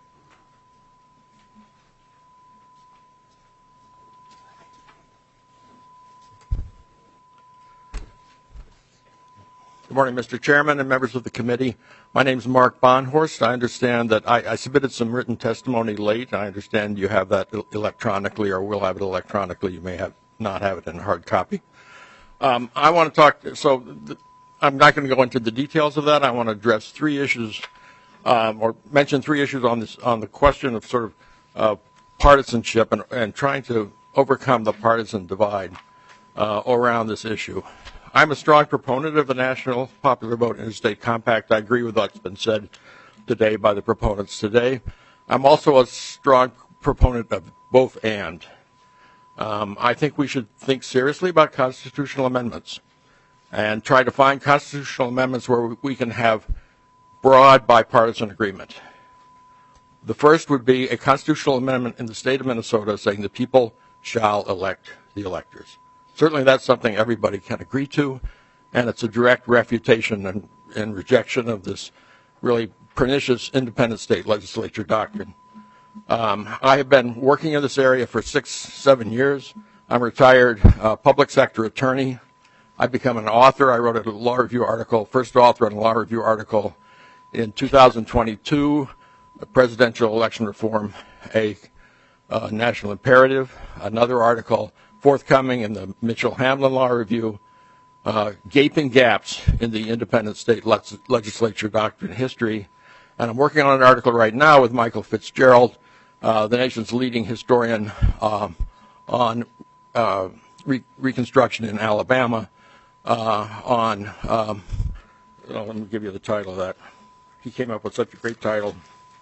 Good morning, Mr. Chairman and members of the committee. My name is Mark Bonhorst. I understand that I submitted some written testimony late. I understand you have that electronically or will have it electronically. You may not have it in hard copy. I want to talk, I'm not going to go into the details of that. I want to address 3 issues or mention 3 issues on the question of sort of partisanship and trying to overcome the partisan divide around this issue. I'm a strong proponent of the National Popular Vote Interstate Compact. I agree with what's been said today by the proponents today. I'm also a strong proponent of both and. I think we should think seriously about constitutional amendments and try to find constitutional amendments where we can have broad bipartisan agreement. The first would be a constitutional amendment in the state of Minnesota saying the people shall elect the electors. Certainly that's something everybody can agree to, and it's a direct refutation and rejection of this really pernicious independent state legislature doctrine. I have been working in this area for 6-7 years. I'm a retired public sector attorney. I've become an author. I wrote a law review article, first author on a law review article in 2022, Presidential Election Reform, a National Imperative, another article forthcoming in the Mitchell-Hamlin Law Review, Gaping Gaps in the Independent State Legislature Doctrine History. And I'm working on an article right now with Michael Fitzgerald, the nation's leading historian on Reconstruction in Alabama, let me give you the title of that. He came up with such a great title.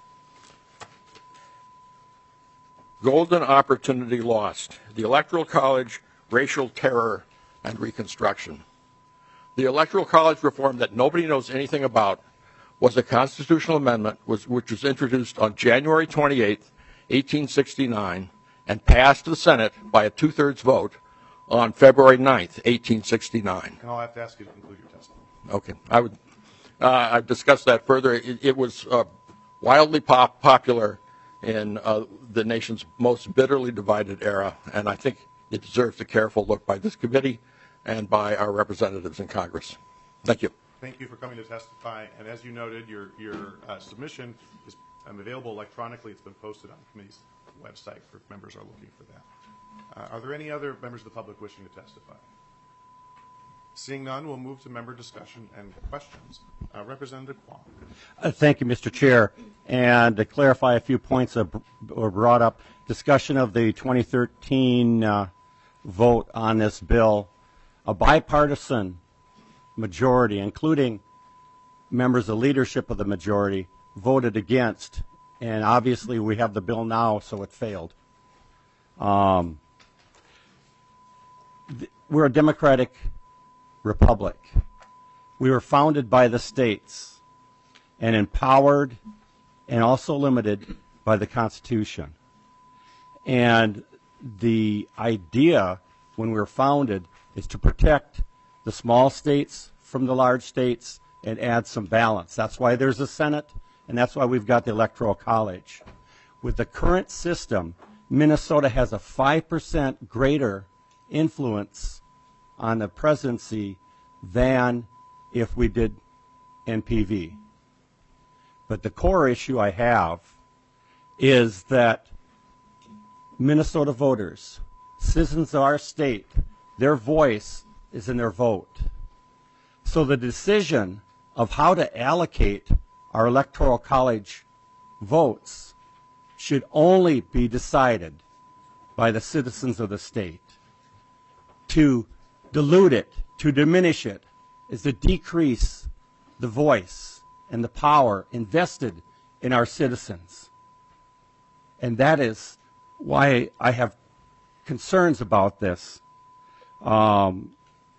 Golden Opportunity Lost, the Electoral College, Racial Terror, and Reconstruction. The Electoral College reform that nobody knows anything about was a constitutional amendment which was introduced on January 28, 1869, and passed the Senate by a 2/3 vote on February 9th, 1869. And I'll have to ask you to conclude your testimony. Okay. I've discussed that further. It was wildly popular in the nation's most bitterly divided era, and I think it deserves a careful look by this committee and by our representatives in Congress. Thank you. Thank you for coming to testify. And as you noted, your submission is available electronically. It's been posted on the committee's website for members who are looking for that. Are there any other members of the public wishing to testify? Seeing none, we'll move to member discussion and questions. Representative Kwong. Thank you, Mr. Chair. And to clarify a few points that were brought up, discussion of the 2013 vote on this bill, a bipartisan majority, including members of leadership of the majority, voted against. And obviously we have the bill now, so it failed. We're a democratic republic. We were founded by the states and empowered and also limited by the Constitution. And the idea when we were founded is to protect the small states from the large states and add some balance. That's why there's a Senate, and that's why we've got the Electoral College. With the current system, Minnesota has a 5% greater influence on the presidency than if we did NPV. But the core issue I have is that Minnesota voters, citizens of our state, their voice is in their vote. So the decision of how to allocate our Electoral College votes should only be decided by the citizens of the state. To dilute it, to diminish it, is to decrease the voice and the power invested in our citizens. And that is why I have concerns about this. And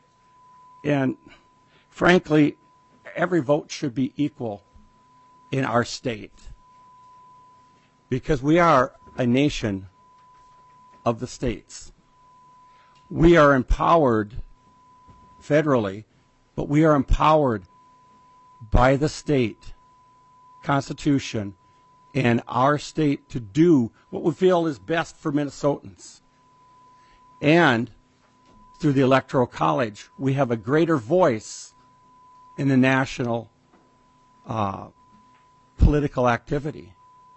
frankly, every vote should be equal in our state, because we are a nation of the states. We are empowered federally, but we are empowered by the state constitution and our state to do what we feel is best for Minnesotans. And through the Electoral College, we have a greater voice in the national political activity.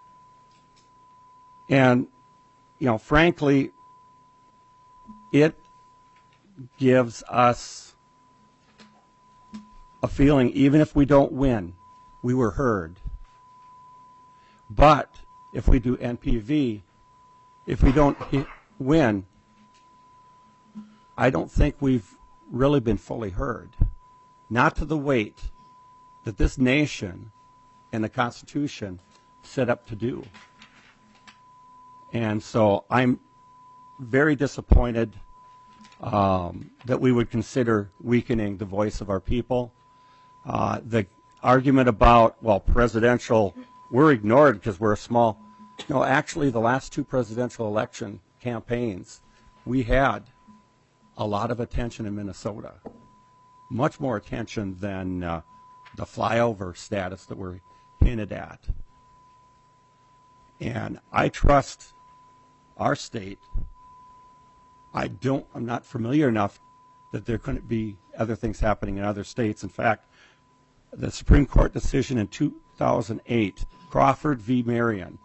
And, you know, frankly, it gives us a feeling, even if we don't win, we were heard. But if we do NPV, if we don't win, I don't think we've really been fully heard. Not to the weight that this nation and the Constitution set up to do. And so I'm very disappointed that we would consider weakening the voice of our people. The argument about, well, presidential, we're ignored because we're a small. No, actually, the last two presidential election campaigns, we had a lot of attention in Minnesota. Much more attention than the flyover status that we're hinted at. And I trust our state. I'm not familiar enough that there couldn't be other things happening in other states. In fact, the Supreme Court decision in 2008, Crawford v. Marion,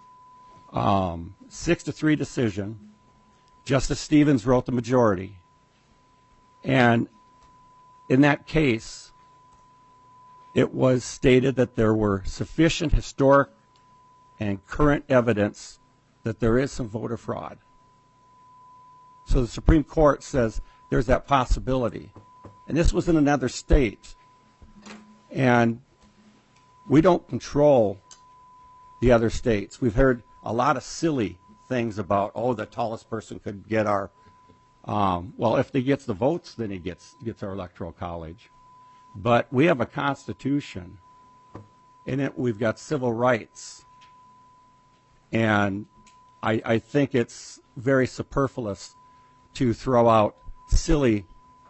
6-3 decision. Justice Stevens wrote the majority. And in that case, it was stated that there were sufficient historic and current evidence that there is some voter fraud. So the Supreme Court says there's that possibility. And this was in another state. And we don't control the other states. We've heard a lot of silly things about, oh, the tallest person could get our, well, if he gets the votes, then he gets our Electoral College. But we have a Constitution. In it, we've got civil rights. And I think it's very superfluous to throw out silly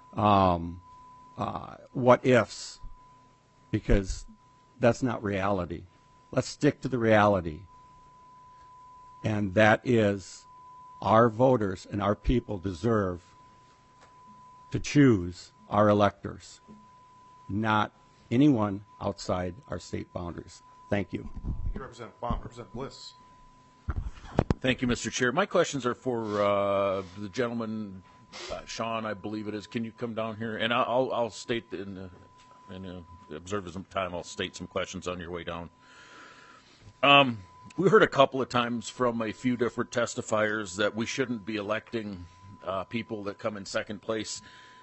what ifs, because that's not reality. Let's stick to the reality. And that is, our voters and our people deserve to choose our electors, not anyone outside our state boundaries. Thank you. You represent Baum. Represent Bliss. Thank you, Mr. Chair. My questions are for the gentleman, Sean, I believe it is. Can you come down here? And I'll state in observers time, I'll state some questions on your way down. We heard a couple of times from a few different testifiers that we shouldn't be electing people that come in second place.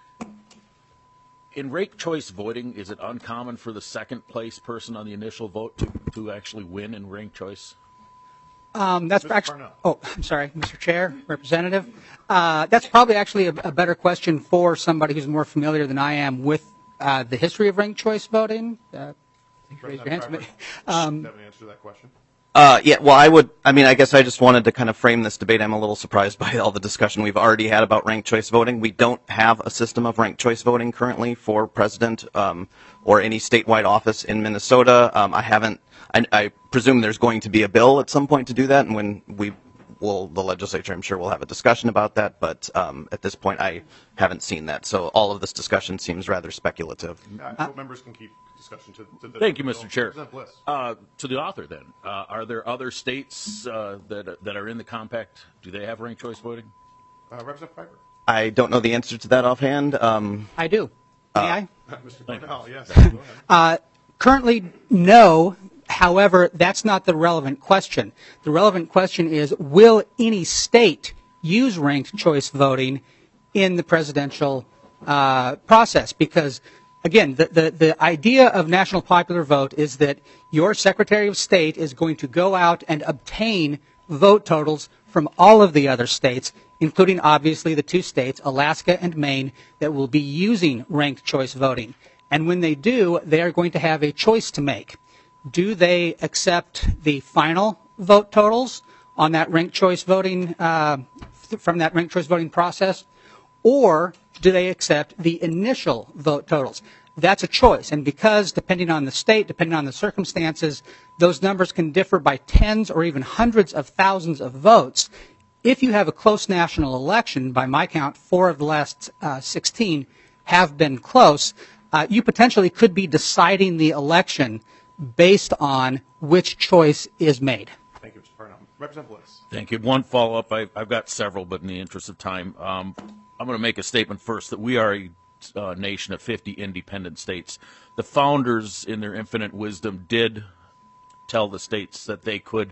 In ranked choice voting, is it uncommon for the second place person on the initial vote to actually win in ranked choice? That's actually. Oh, I'm sorry, Mr. Chair, Representative. That's probably actually a better question for somebody who's more familiar than I am with the history of ranked choice voting. Raise your hands. Do you have an answer to that question? Yeah, well, I guess I just wanted to kind of frame this debate. I'm a little surprised by all the discussion we've already had about ranked choice voting. We don't have a system of ranked choice voting currently for president or any statewide office in Minnesota. I presume there's going to be a bill at some point to do that, and when the legislature, I'm sure, will have a discussion about that, but at this point I haven't seen that. So all of this discussion seems rather speculative. Members can keep discussion to the Thank you, Mr. Chair. Represent Bliss. To the author, then, are there other states that are in the compact? Do they have ranked choice voting? Representative Piper. I don't know the answer to that offhand. I do. May I? Mr. Cornell, yes. Go ahead. Currently, no. However, that's not the relevant question. The relevant question is, will any state use ranked choice voting in the presidential process? Because, again, the idea of national popular vote is that your Secretary of State is going to go out and obtain vote totals from all of the other states, including, obviously, the two states, Alaska and Maine, that will be using ranked choice voting. And when they do, they are going to have a choice to make. Do they accept the final vote totals on that ranked choice voting, from that ranked choice voting process, or do they accept the initial vote totals? That's a choice, and because depending on the state, depending on the circumstances, those numbers can differ by tens or even hundreds of thousands of votes. If you have a close national election, by my count, 4 of the last 16 have been close, you potentially could be deciding the election based on which choice is made. Thank you, Mr. Parnell. Representative Bliss. Thank you. One follow-up. I've got several, but in the interest of time, I'm going to make a statement first that we are a nation of 50 independent states. The founders, in their infinite wisdom, did tell the states that they could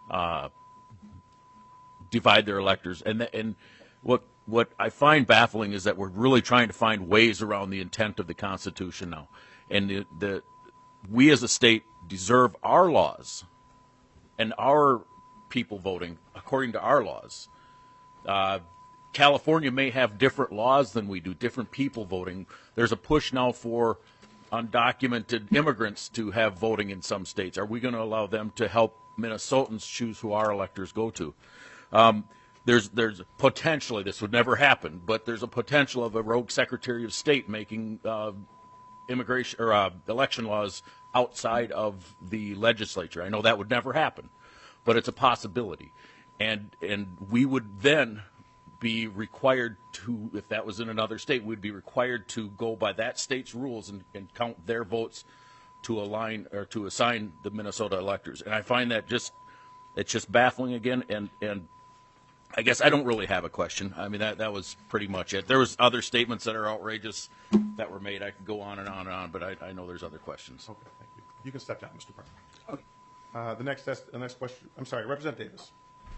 divide their electors. And what I find baffling is that we're really trying to find ways around the intent of the Constitution now. And we as a state deserve our laws and our people voting according to our laws. California may have different laws than we do, different people voting. There's a push now for undocumented immigrants to have voting in some states. Are we going to allow them to help Minnesotans choose who our electors go to? There's potentially, this would never happen, but there's a potential of a rogue Secretary of State making immigration or election laws outside of the legislature. I know that would never happen, but it's a possibility, and we would then be required to, if that was in another state, we'd be required to go by that state's rules and count their votes to align or to assign the Minnesota electors. And I find that it's just baffling again, and I guess I don't really have a question. I mean, that was pretty much it. There was other statements that are outrageous that were made. I could go on and on and on, but I know there's other questions. Okay, thank you. You can step down, Mr. Parnell. Okay. The next question. I'm sorry, Representative Davis.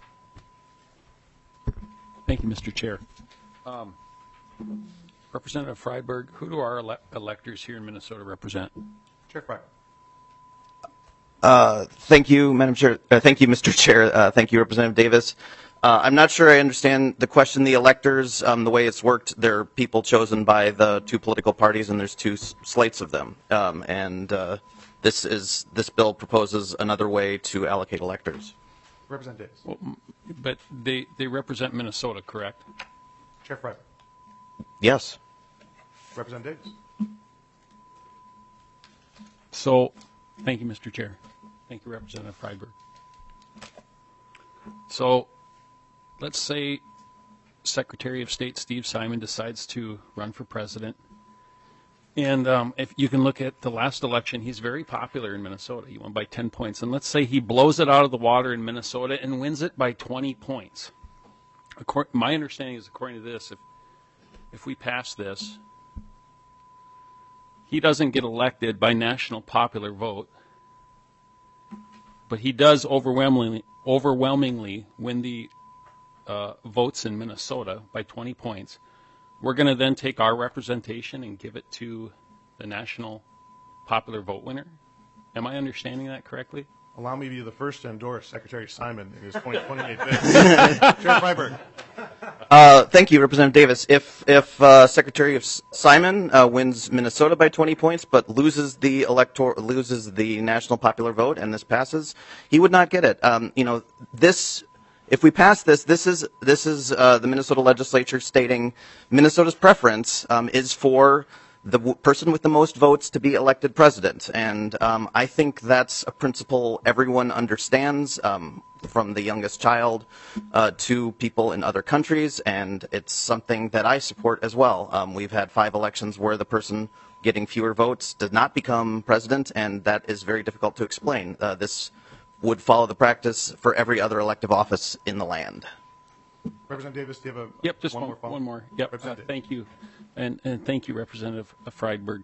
Thank you, Mr. Chair. Representative Freiberg, who do our electors here in Minnesota represent? Chair Freiberg. Thank you, Madam Chair. Thank you, Mr. Chair. Thank you, Representative Davis. I'm not sure I understand the question. The electors, the way it's worked, they're people chosen by the two political parties, and there's two slates of them. This bill proposes another way to allocate electors. Representative Davis. Well, but they represent Minnesota, correct? Chair Freiberg. Yes. Representative Davis. So, thank you, Mr. Chair. Thank you, Representative Freiberg. So, let's say Secretary of State Steve Simon decides to run for president. And if you can look at the last election, he's very popular in Minnesota. He won by 10 points. And let's say he blows it out of the water in Minnesota and wins it by 20 points. My understanding is, according to this, if we pass this, he doesn't get elected by national popular vote, but he does overwhelmingly win the votes in Minnesota by 20 points. We're going to then take our representation and give it to the national popular vote winner. Am I understanding that correctly? Allow me to be the first to endorse Secretary Simon in his 2028 bid. Chair Freiberg. Thank you, Representative Davis. If Secretary of Simon wins Minnesota by 20 points, but loses the national popular vote, and this passes, he would not get it. If we pass this, this is the Minnesota legislature stating Minnesota's preference is for the person with the most votes to be elected president. And I think that's a principle everyone understands, from the youngest child to people in other countries, and it's something that I support as well. We've had 5 elections where the person getting fewer votes does not become president, and that is very difficult to explain. This would follow the practice for every other elective office in the land. Representative Davis, do you have just one more. Yep. Thank you, and thank you, Representative Freiberg.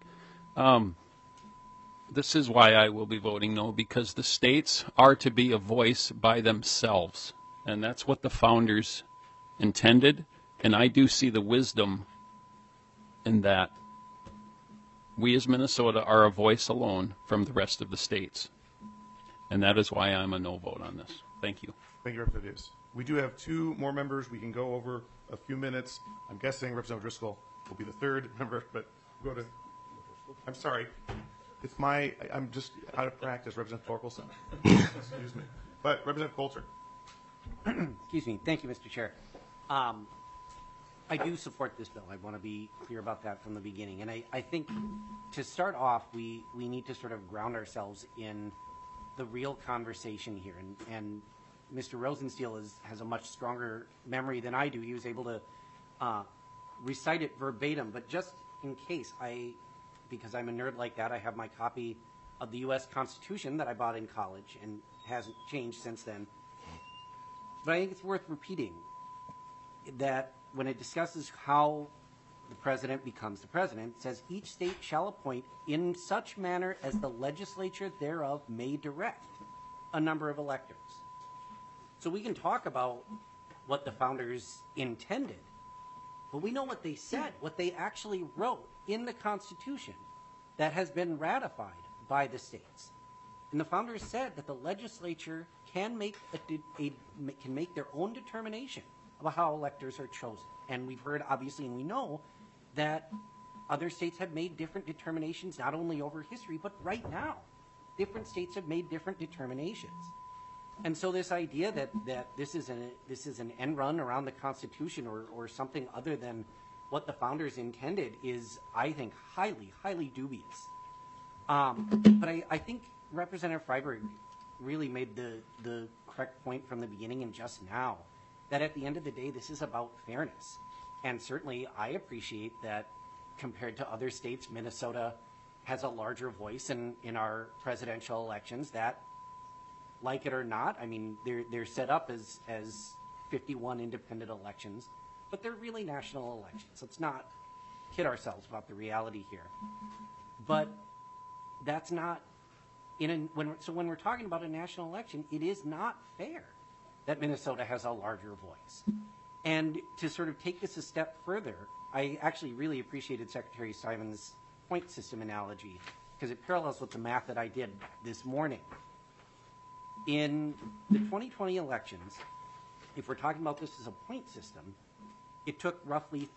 This is why I will be voting no, because the states are to be a voice by themselves, and that's what the founders intended. And I do see the wisdom in that. We as Minnesota are a voice alone from the rest of the states, and that is why I'm a no vote on this. Thank you. Thank you, Representative Davis. We do have 2 more members. We can go over a few minutes. I'm guessing Representative Driscoll will be the 3rd member, but I'm sorry. I'm just out of practice, Representative Torkelson. Excuse me. But Representative Coulter. Excuse me. Thank you, Mr. Chair. I do support this bill. I want to be clear about that from the beginning. And I think to start off, we need to sort of ground ourselves in the real conversation here. And Mr. Rosenstiel has a much stronger memory than I do. He was able to recite it verbatim. But just in case, because I'm a nerd like that, I have my copy of the U.S. Constitution that I bought in college and hasn't changed since then. But I think it's worth repeating that when it discusses how the president becomes the president, it says each state shall appoint in such manner as the legislature thereof may direct a number of electors. So we can talk about what the founders intended, but we know what they said, what they actually wrote in the Constitution that has been ratified by the states. And the founders said that the legislature can make their own determination about how electors are chosen. And we've heard, obviously, and we know that other states have made different determinations, not only over history, but right now. Different states have made different determinations. And so this idea that this is an end run around the Constitution or something other than what the founders intended is, I think, highly, highly dubious. But I think Representative Freiberg really made the correct point from the beginning and just now, that at the end of the day, this is about fairness. And certainly I appreciate that compared to other states, Minnesota has a larger voice in our presidential elections. That, like it or not, I mean, they're set up as 51 independent elections, but they're really national elections. Let's not kid ourselves about the reality here. But that's not so when we're talking about a national election, it is not fair that Minnesota has a larger voice. And to sort of take this a step further, I actually really appreciated Secretary Simon's point system analogy because it parallels with the math that I did this morning. In the 2020 elections, if we're talking about this as a point system, it took roughly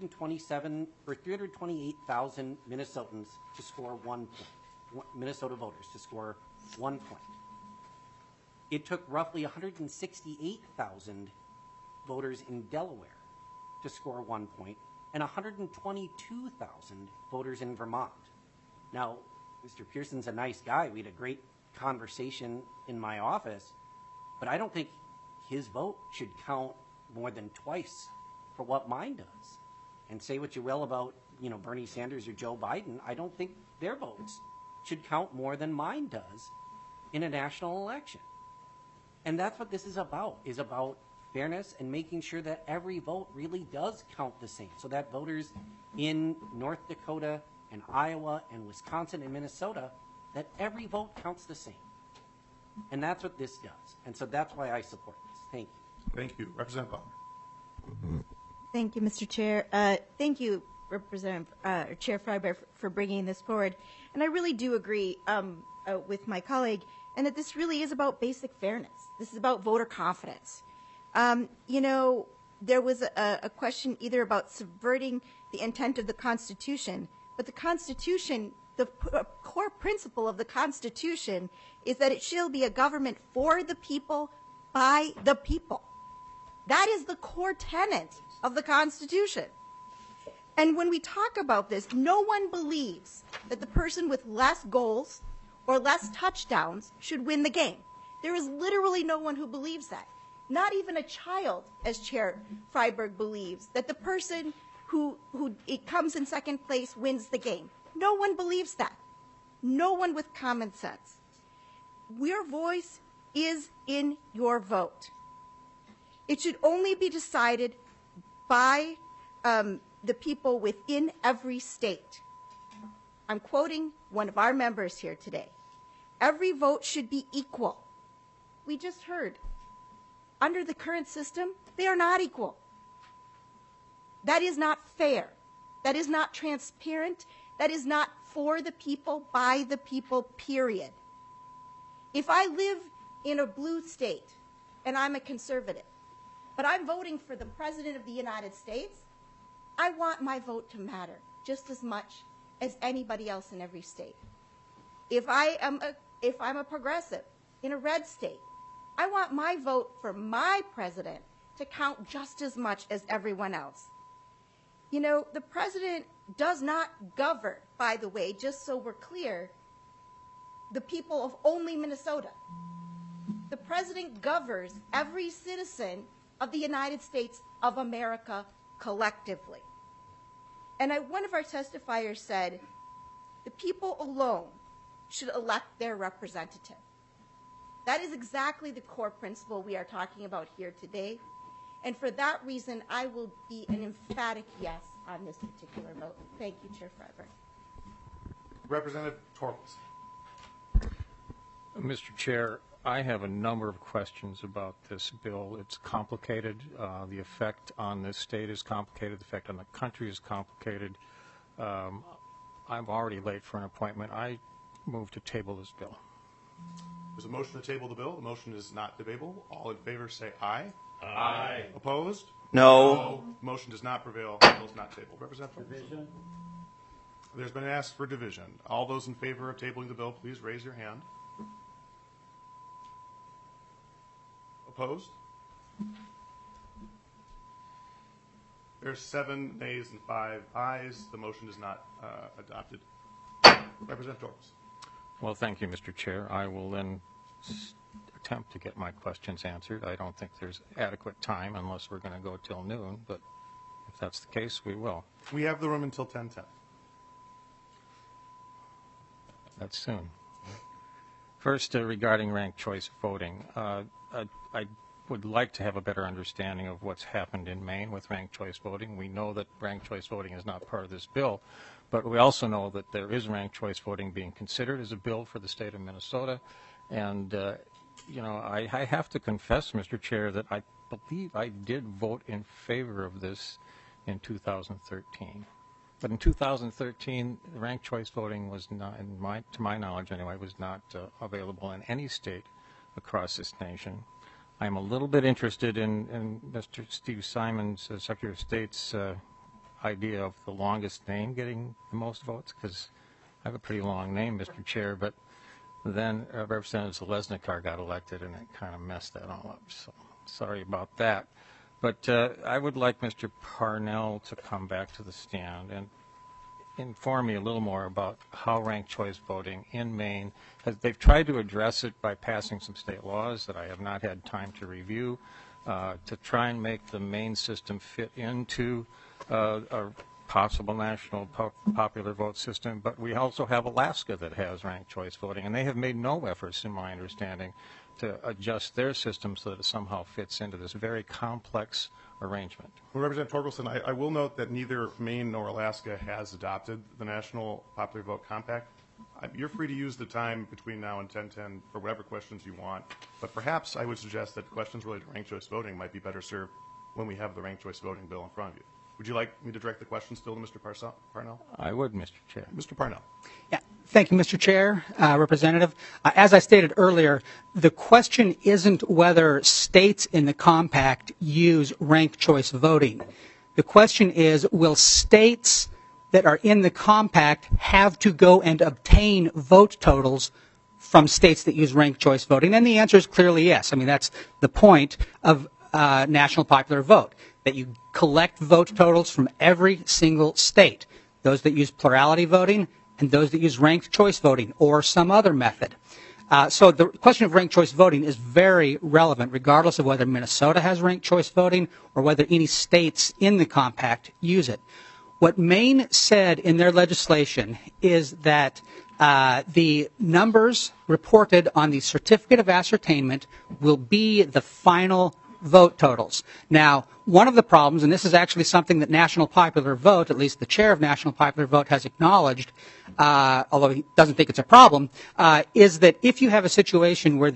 328,000 Minnesotans to score 1 point. Minnesota voters to score 1 point. It took roughly 168,000 voters in Delaware to score 1 point, and 122,000 voters in Vermont. Now, Mr. Pearson's a nice guy. We had a great conversation in my office, but I don't think his vote should count more than twice for what mine does. And say what you will about, Bernie Sanders or Joe Biden, I don't think their votes should count more than mine does in a national election. And that's what this is about fairness and making sure that every vote really does count the same, so that voters in North Dakota and Iowa and Wisconsin and Minnesota, that every vote counts the same. And that's what this does. And so that's why I support this. Thank you. Thank you. Representative Butler. Thank you, Mr. Chair. Thank you, Representative Chair Freiberg, for bringing this forward. And I really do agree with my colleague, and that this really is about basic fairness. This is about voter confidence. There was a question either about subverting the intent of the Constitution, but the Constitution, the core principle of the Constitution is that it shall be a government for the people, by the people. That is the core tenet of the Constitution. And when we talk about this, no one believes that the person with less goals or less touchdowns should win the game. There is literally no one who believes that. Not even a child, as Chair Freiberg believes, that the person who it comes in second place wins the game. No one believes that. No one with common sense. Your voice is in your vote. It should only be decided by the people within every state. I'm quoting one of our members here today. Every vote should be equal. We just heard. Under the current system, they are not equal. That is not fair. That is not transparent. That is not for the people, by the people, period. If I live in a blue state and I'm a conservative, but I'm voting for the President of the United States, I want my vote to matter just as much as anybody else in every state. If I'm a progressive in a red state, I want my vote for my president to count just as much as everyone else. The president does not govern, by the way, just so we're clear, the people of only Minnesota. The president governs every citizen of the United States of America collectively. And one of our testifiers said, the people alone should elect their representative. That is exactly the core principle we are talking about here today. And for that reason, I will be an emphatic yes on this particular vote. Thank you, Chair Freiberg. Representative Torkelson. Mr. Chair, I have a number of questions about this bill. It's complicated. The effect on this state is complicated. The effect on the country is complicated. I'm already late for an appointment. I move to table this bill. There's a motion to table the bill. The motion is not debatable. All in favor say aye. Aye. Opposed? No. Motion does not prevail. The bill is not tabled. Representative Division. There's been asked for division. All those in favor of tabling the bill, please raise your hand. Opposed? There's 7 nays and 5 ayes. The motion is not adopted. Representative Torres. Well, thank you, Mr. Chair. I will then attempt to get my questions answered. I don't think there's adequate time unless we're going to go till noon, but if that's the case, we will. We have the room until 10:10. That's soon. First, regarding ranked choice voting, I would like to have a better understanding of what's happened in Maine with ranked choice voting. We know that ranked choice voting is not part of this bill, but we also know that there is ranked choice voting being considered as a bill for the state of Minnesota. And, I have to confess, Mr. Chair, that I believe I did vote in favor of this in 2013. But in 2013, ranked choice voting was not, to my knowledge anyway, was not available in any state across this nation. I'm a little bit interested in Mr. Steve Simon's, Secretary of State's idea of the longest name getting the most votes, because I have a pretty long name, Mr. Chair, but then Representative Zalesnikar got elected, and it kind of messed that all up. So sorry about that. But I would like Mr. Parnell to come back to the stand and inform me a little more about how ranked choice voting in Maine, they've tried to address it by passing some state laws that I have not had time to review, to try and make the Maine system fit into a possible national popular vote system. But we also have Alaska that has ranked choice voting, and they have made no efforts, in my understanding, to adjust their system so that it somehow fits into this very complex arrangement. Well, Representative Torkelson, I will note that neither Maine nor Alaska has adopted the National Popular Vote Compact. You're free to use the time between now and 10:10 for whatever questions you want, but perhaps I would suggest that questions related to ranked choice voting might be better served when we have the ranked choice voting bill in front of you. Would you like me to direct the questions still to Mr. Parnell? I would, Mr. Chair. Mr. Parnell. Yeah, thank you, Mr. Chair, Representative. As I stated earlier, the question isn't whether states in the compact use ranked choice voting. The question is, will states that are in the compact have to go and obtain vote totals from states that use ranked choice voting? And the answer is clearly yes. I mean, that's the point of national popular vote, that you collect vote totals from every single state, those that use plurality voting and those that use ranked choice voting or some other method. So the question of ranked choice voting is very relevant, regardless of whether Minnesota has ranked choice voting or whether any states in the compact use it. What Maine said in their legislation is that the numbers reported on the certificate of ascertainment will be the final vote totals. Now, one of the problems, and this is actually something that National Popular Vote, at least the chair of National Popular Vote, has acknowledged, although he doesn't think it's a problem, is that if you have a situation where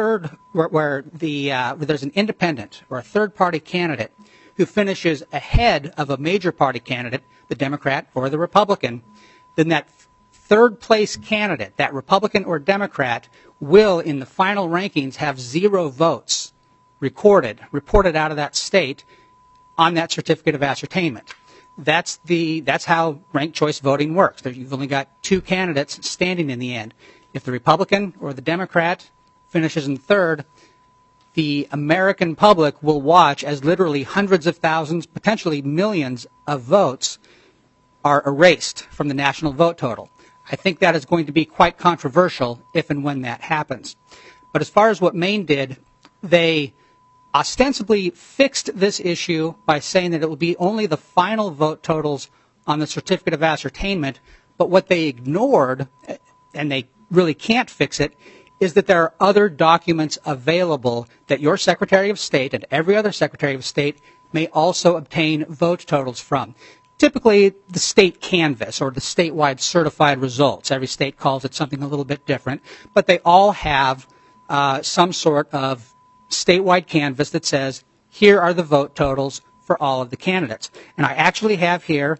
where there's an independent or a third-party candidate who finishes ahead of a major party candidate, the Democrat or the Republican, then that third-place candidate, that Republican or Democrat, will, in the final rankings, have 0 votes reported out of that state on that certificate of ascertainment. That's how ranked choice voting works. You've only got 2 candidates standing in the end. If the Republican or the Democrat finishes in third, the American public will watch as literally hundreds of thousands, potentially millions of votes are erased from the national vote total. I think that is going to be quite controversial if and when that happens. But as far as what Maine did, they ostensibly fixed this issue by saying that it will be only the final vote totals on the certificate of ascertainment, but what they ignored, and they really can't fix it, is that there are other documents available that your Secretary of State and every other Secretary of State may also obtain vote totals from. Typically, the state canvass or the statewide certified results. Every state calls it something a little bit different, but they all have some sort of statewide canvass that says, here are the vote totals for all of the candidates. And I actually have here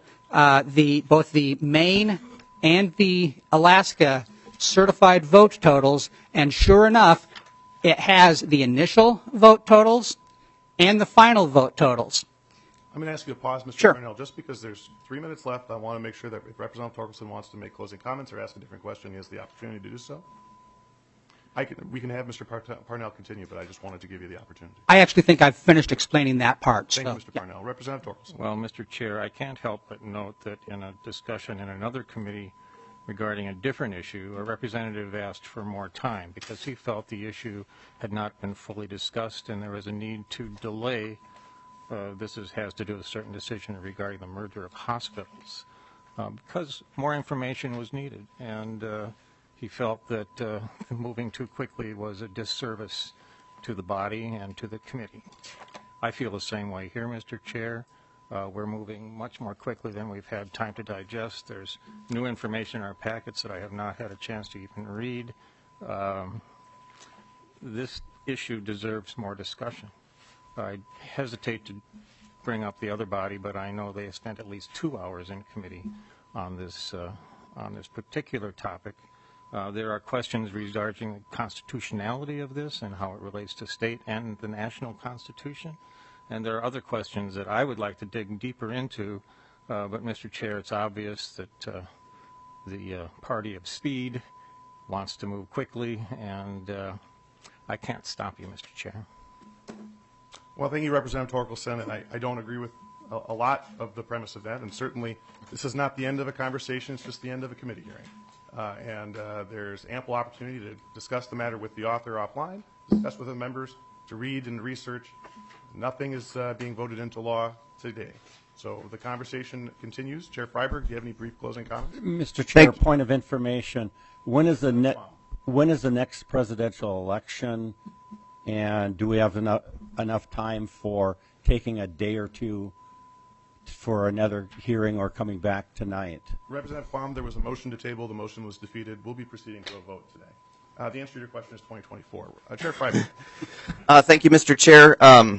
both the Maine and the Alaska certified vote totals, and sure enough, it has the initial vote totals and the final vote totals. I'm going to ask you to pause, Mr. Sure. Parnell, just because there's 3 minutes left. I want to make sure that if Representative Torkelson wants to make closing comments or ask a different question, he has the opportunity to do so. We can have Mr. Parnell continue, but I just wanted to give you the opportunity. I actually think I've finished explaining that part. Thank you, Mr. Parnell. Representative Torkelson. Well, Mr. Chair, I can't help but note that in a discussion in another committee regarding a different issue, a representative asked for more time because he felt the issue had not been fully discussed and there was a need to delay. Has to do with a certain decision regarding the merger of hospitals because more information was needed, and he felt that moving too quickly was a disservice to the body and to the committee. I feel the same way here, Mr. Chair. We're moving much more quickly than we've had time to digest. There's new information in our packets that I have not had a chance to even read. This issue deserves more discussion. I hesitate to bring up the other body, but I know they have spent at least 2 hours in committee on this particular topic. There are questions regarding the constitutionality of this and how it relates to state and the national constitution. And there are other questions that I would like to dig deeper into, but Mr. Chair, it's obvious that the party of speed wants to move quickly, and I can't stop you, Mr. Chair. Well, thank you, Representative Torkelson, and I don't agree with a lot of the premise of that, and certainly this is not the end of a conversation, it's just the end of a committee hearing. And there's ample opportunity to discuss the matter with the author offline, discuss with the members, to read and research. Nothing is being voted into law today. So the conversation continues. Chair Freiberg, do you have any brief closing comments? Mr. Chair, point of information. When is the next presidential election, and do we have enough time for taking a day or two for another hearing or coming back tonight? Representative Quam, there was a motion to table. The motion was defeated. We'll be proceeding to a vote today. The answer to your question is 2024. Chair Freiberg. Thank you, Mr. Chair.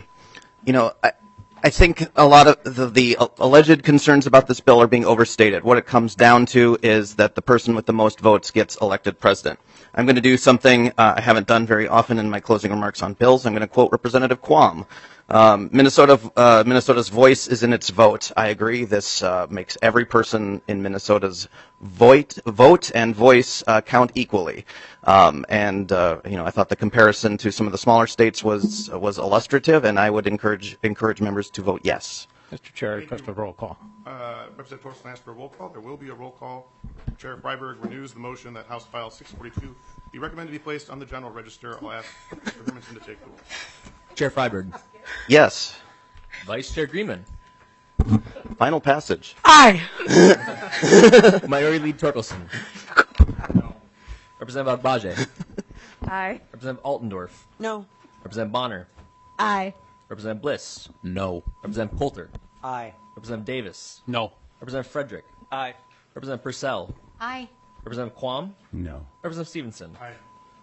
I think a lot of the alleged concerns about this bill are being overstated. What it comes down to is that the person with the most votes gets elected president. I'm going to do something I haven't done very often in my closing remarks on bills. I'm going to quote Representative Quam. Minnesota's voice is in its vote. I agree. This makes every person in Minnesota's vote and voice count equally. I thought the comparison to some of the smaller states was illustrative, and I would encourage members to vote yes. Mr. Chair, I request a roll call. Representative Torkelson asked for a roll call. There will be a roll call. Chair Freiberg renews the motion that House File 642 be recommended to be placed on the general register. I'll ask Mr. Hermanson to take the roll. Chair Freiberg. Yes. Vice Chair Greenman. Final passage. Aye. Minority Leader Torkelson. Representative Agbaje. Aye. Representative Altendorf. No. Representative Bonner. Aye. Representative Bliss. No. Representative Coulter. Aye. Representative Davis. No. Representative Frederick. Aye. Representative Purcell. Aye. Representative Quam. No. Representative Stevenson. Aye.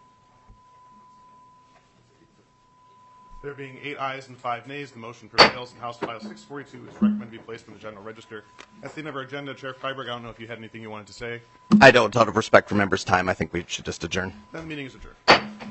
There being 8 ayes and 5 nays, the motion prevails, and House File 642 is recommended to be placed on the general register. That's the end of our agenda. Chair Freiberg, I don't know if you had anything you wanted to say. I don't. Out of respect for members' time, I think we should just adjourn. Then the meeting is adjourned.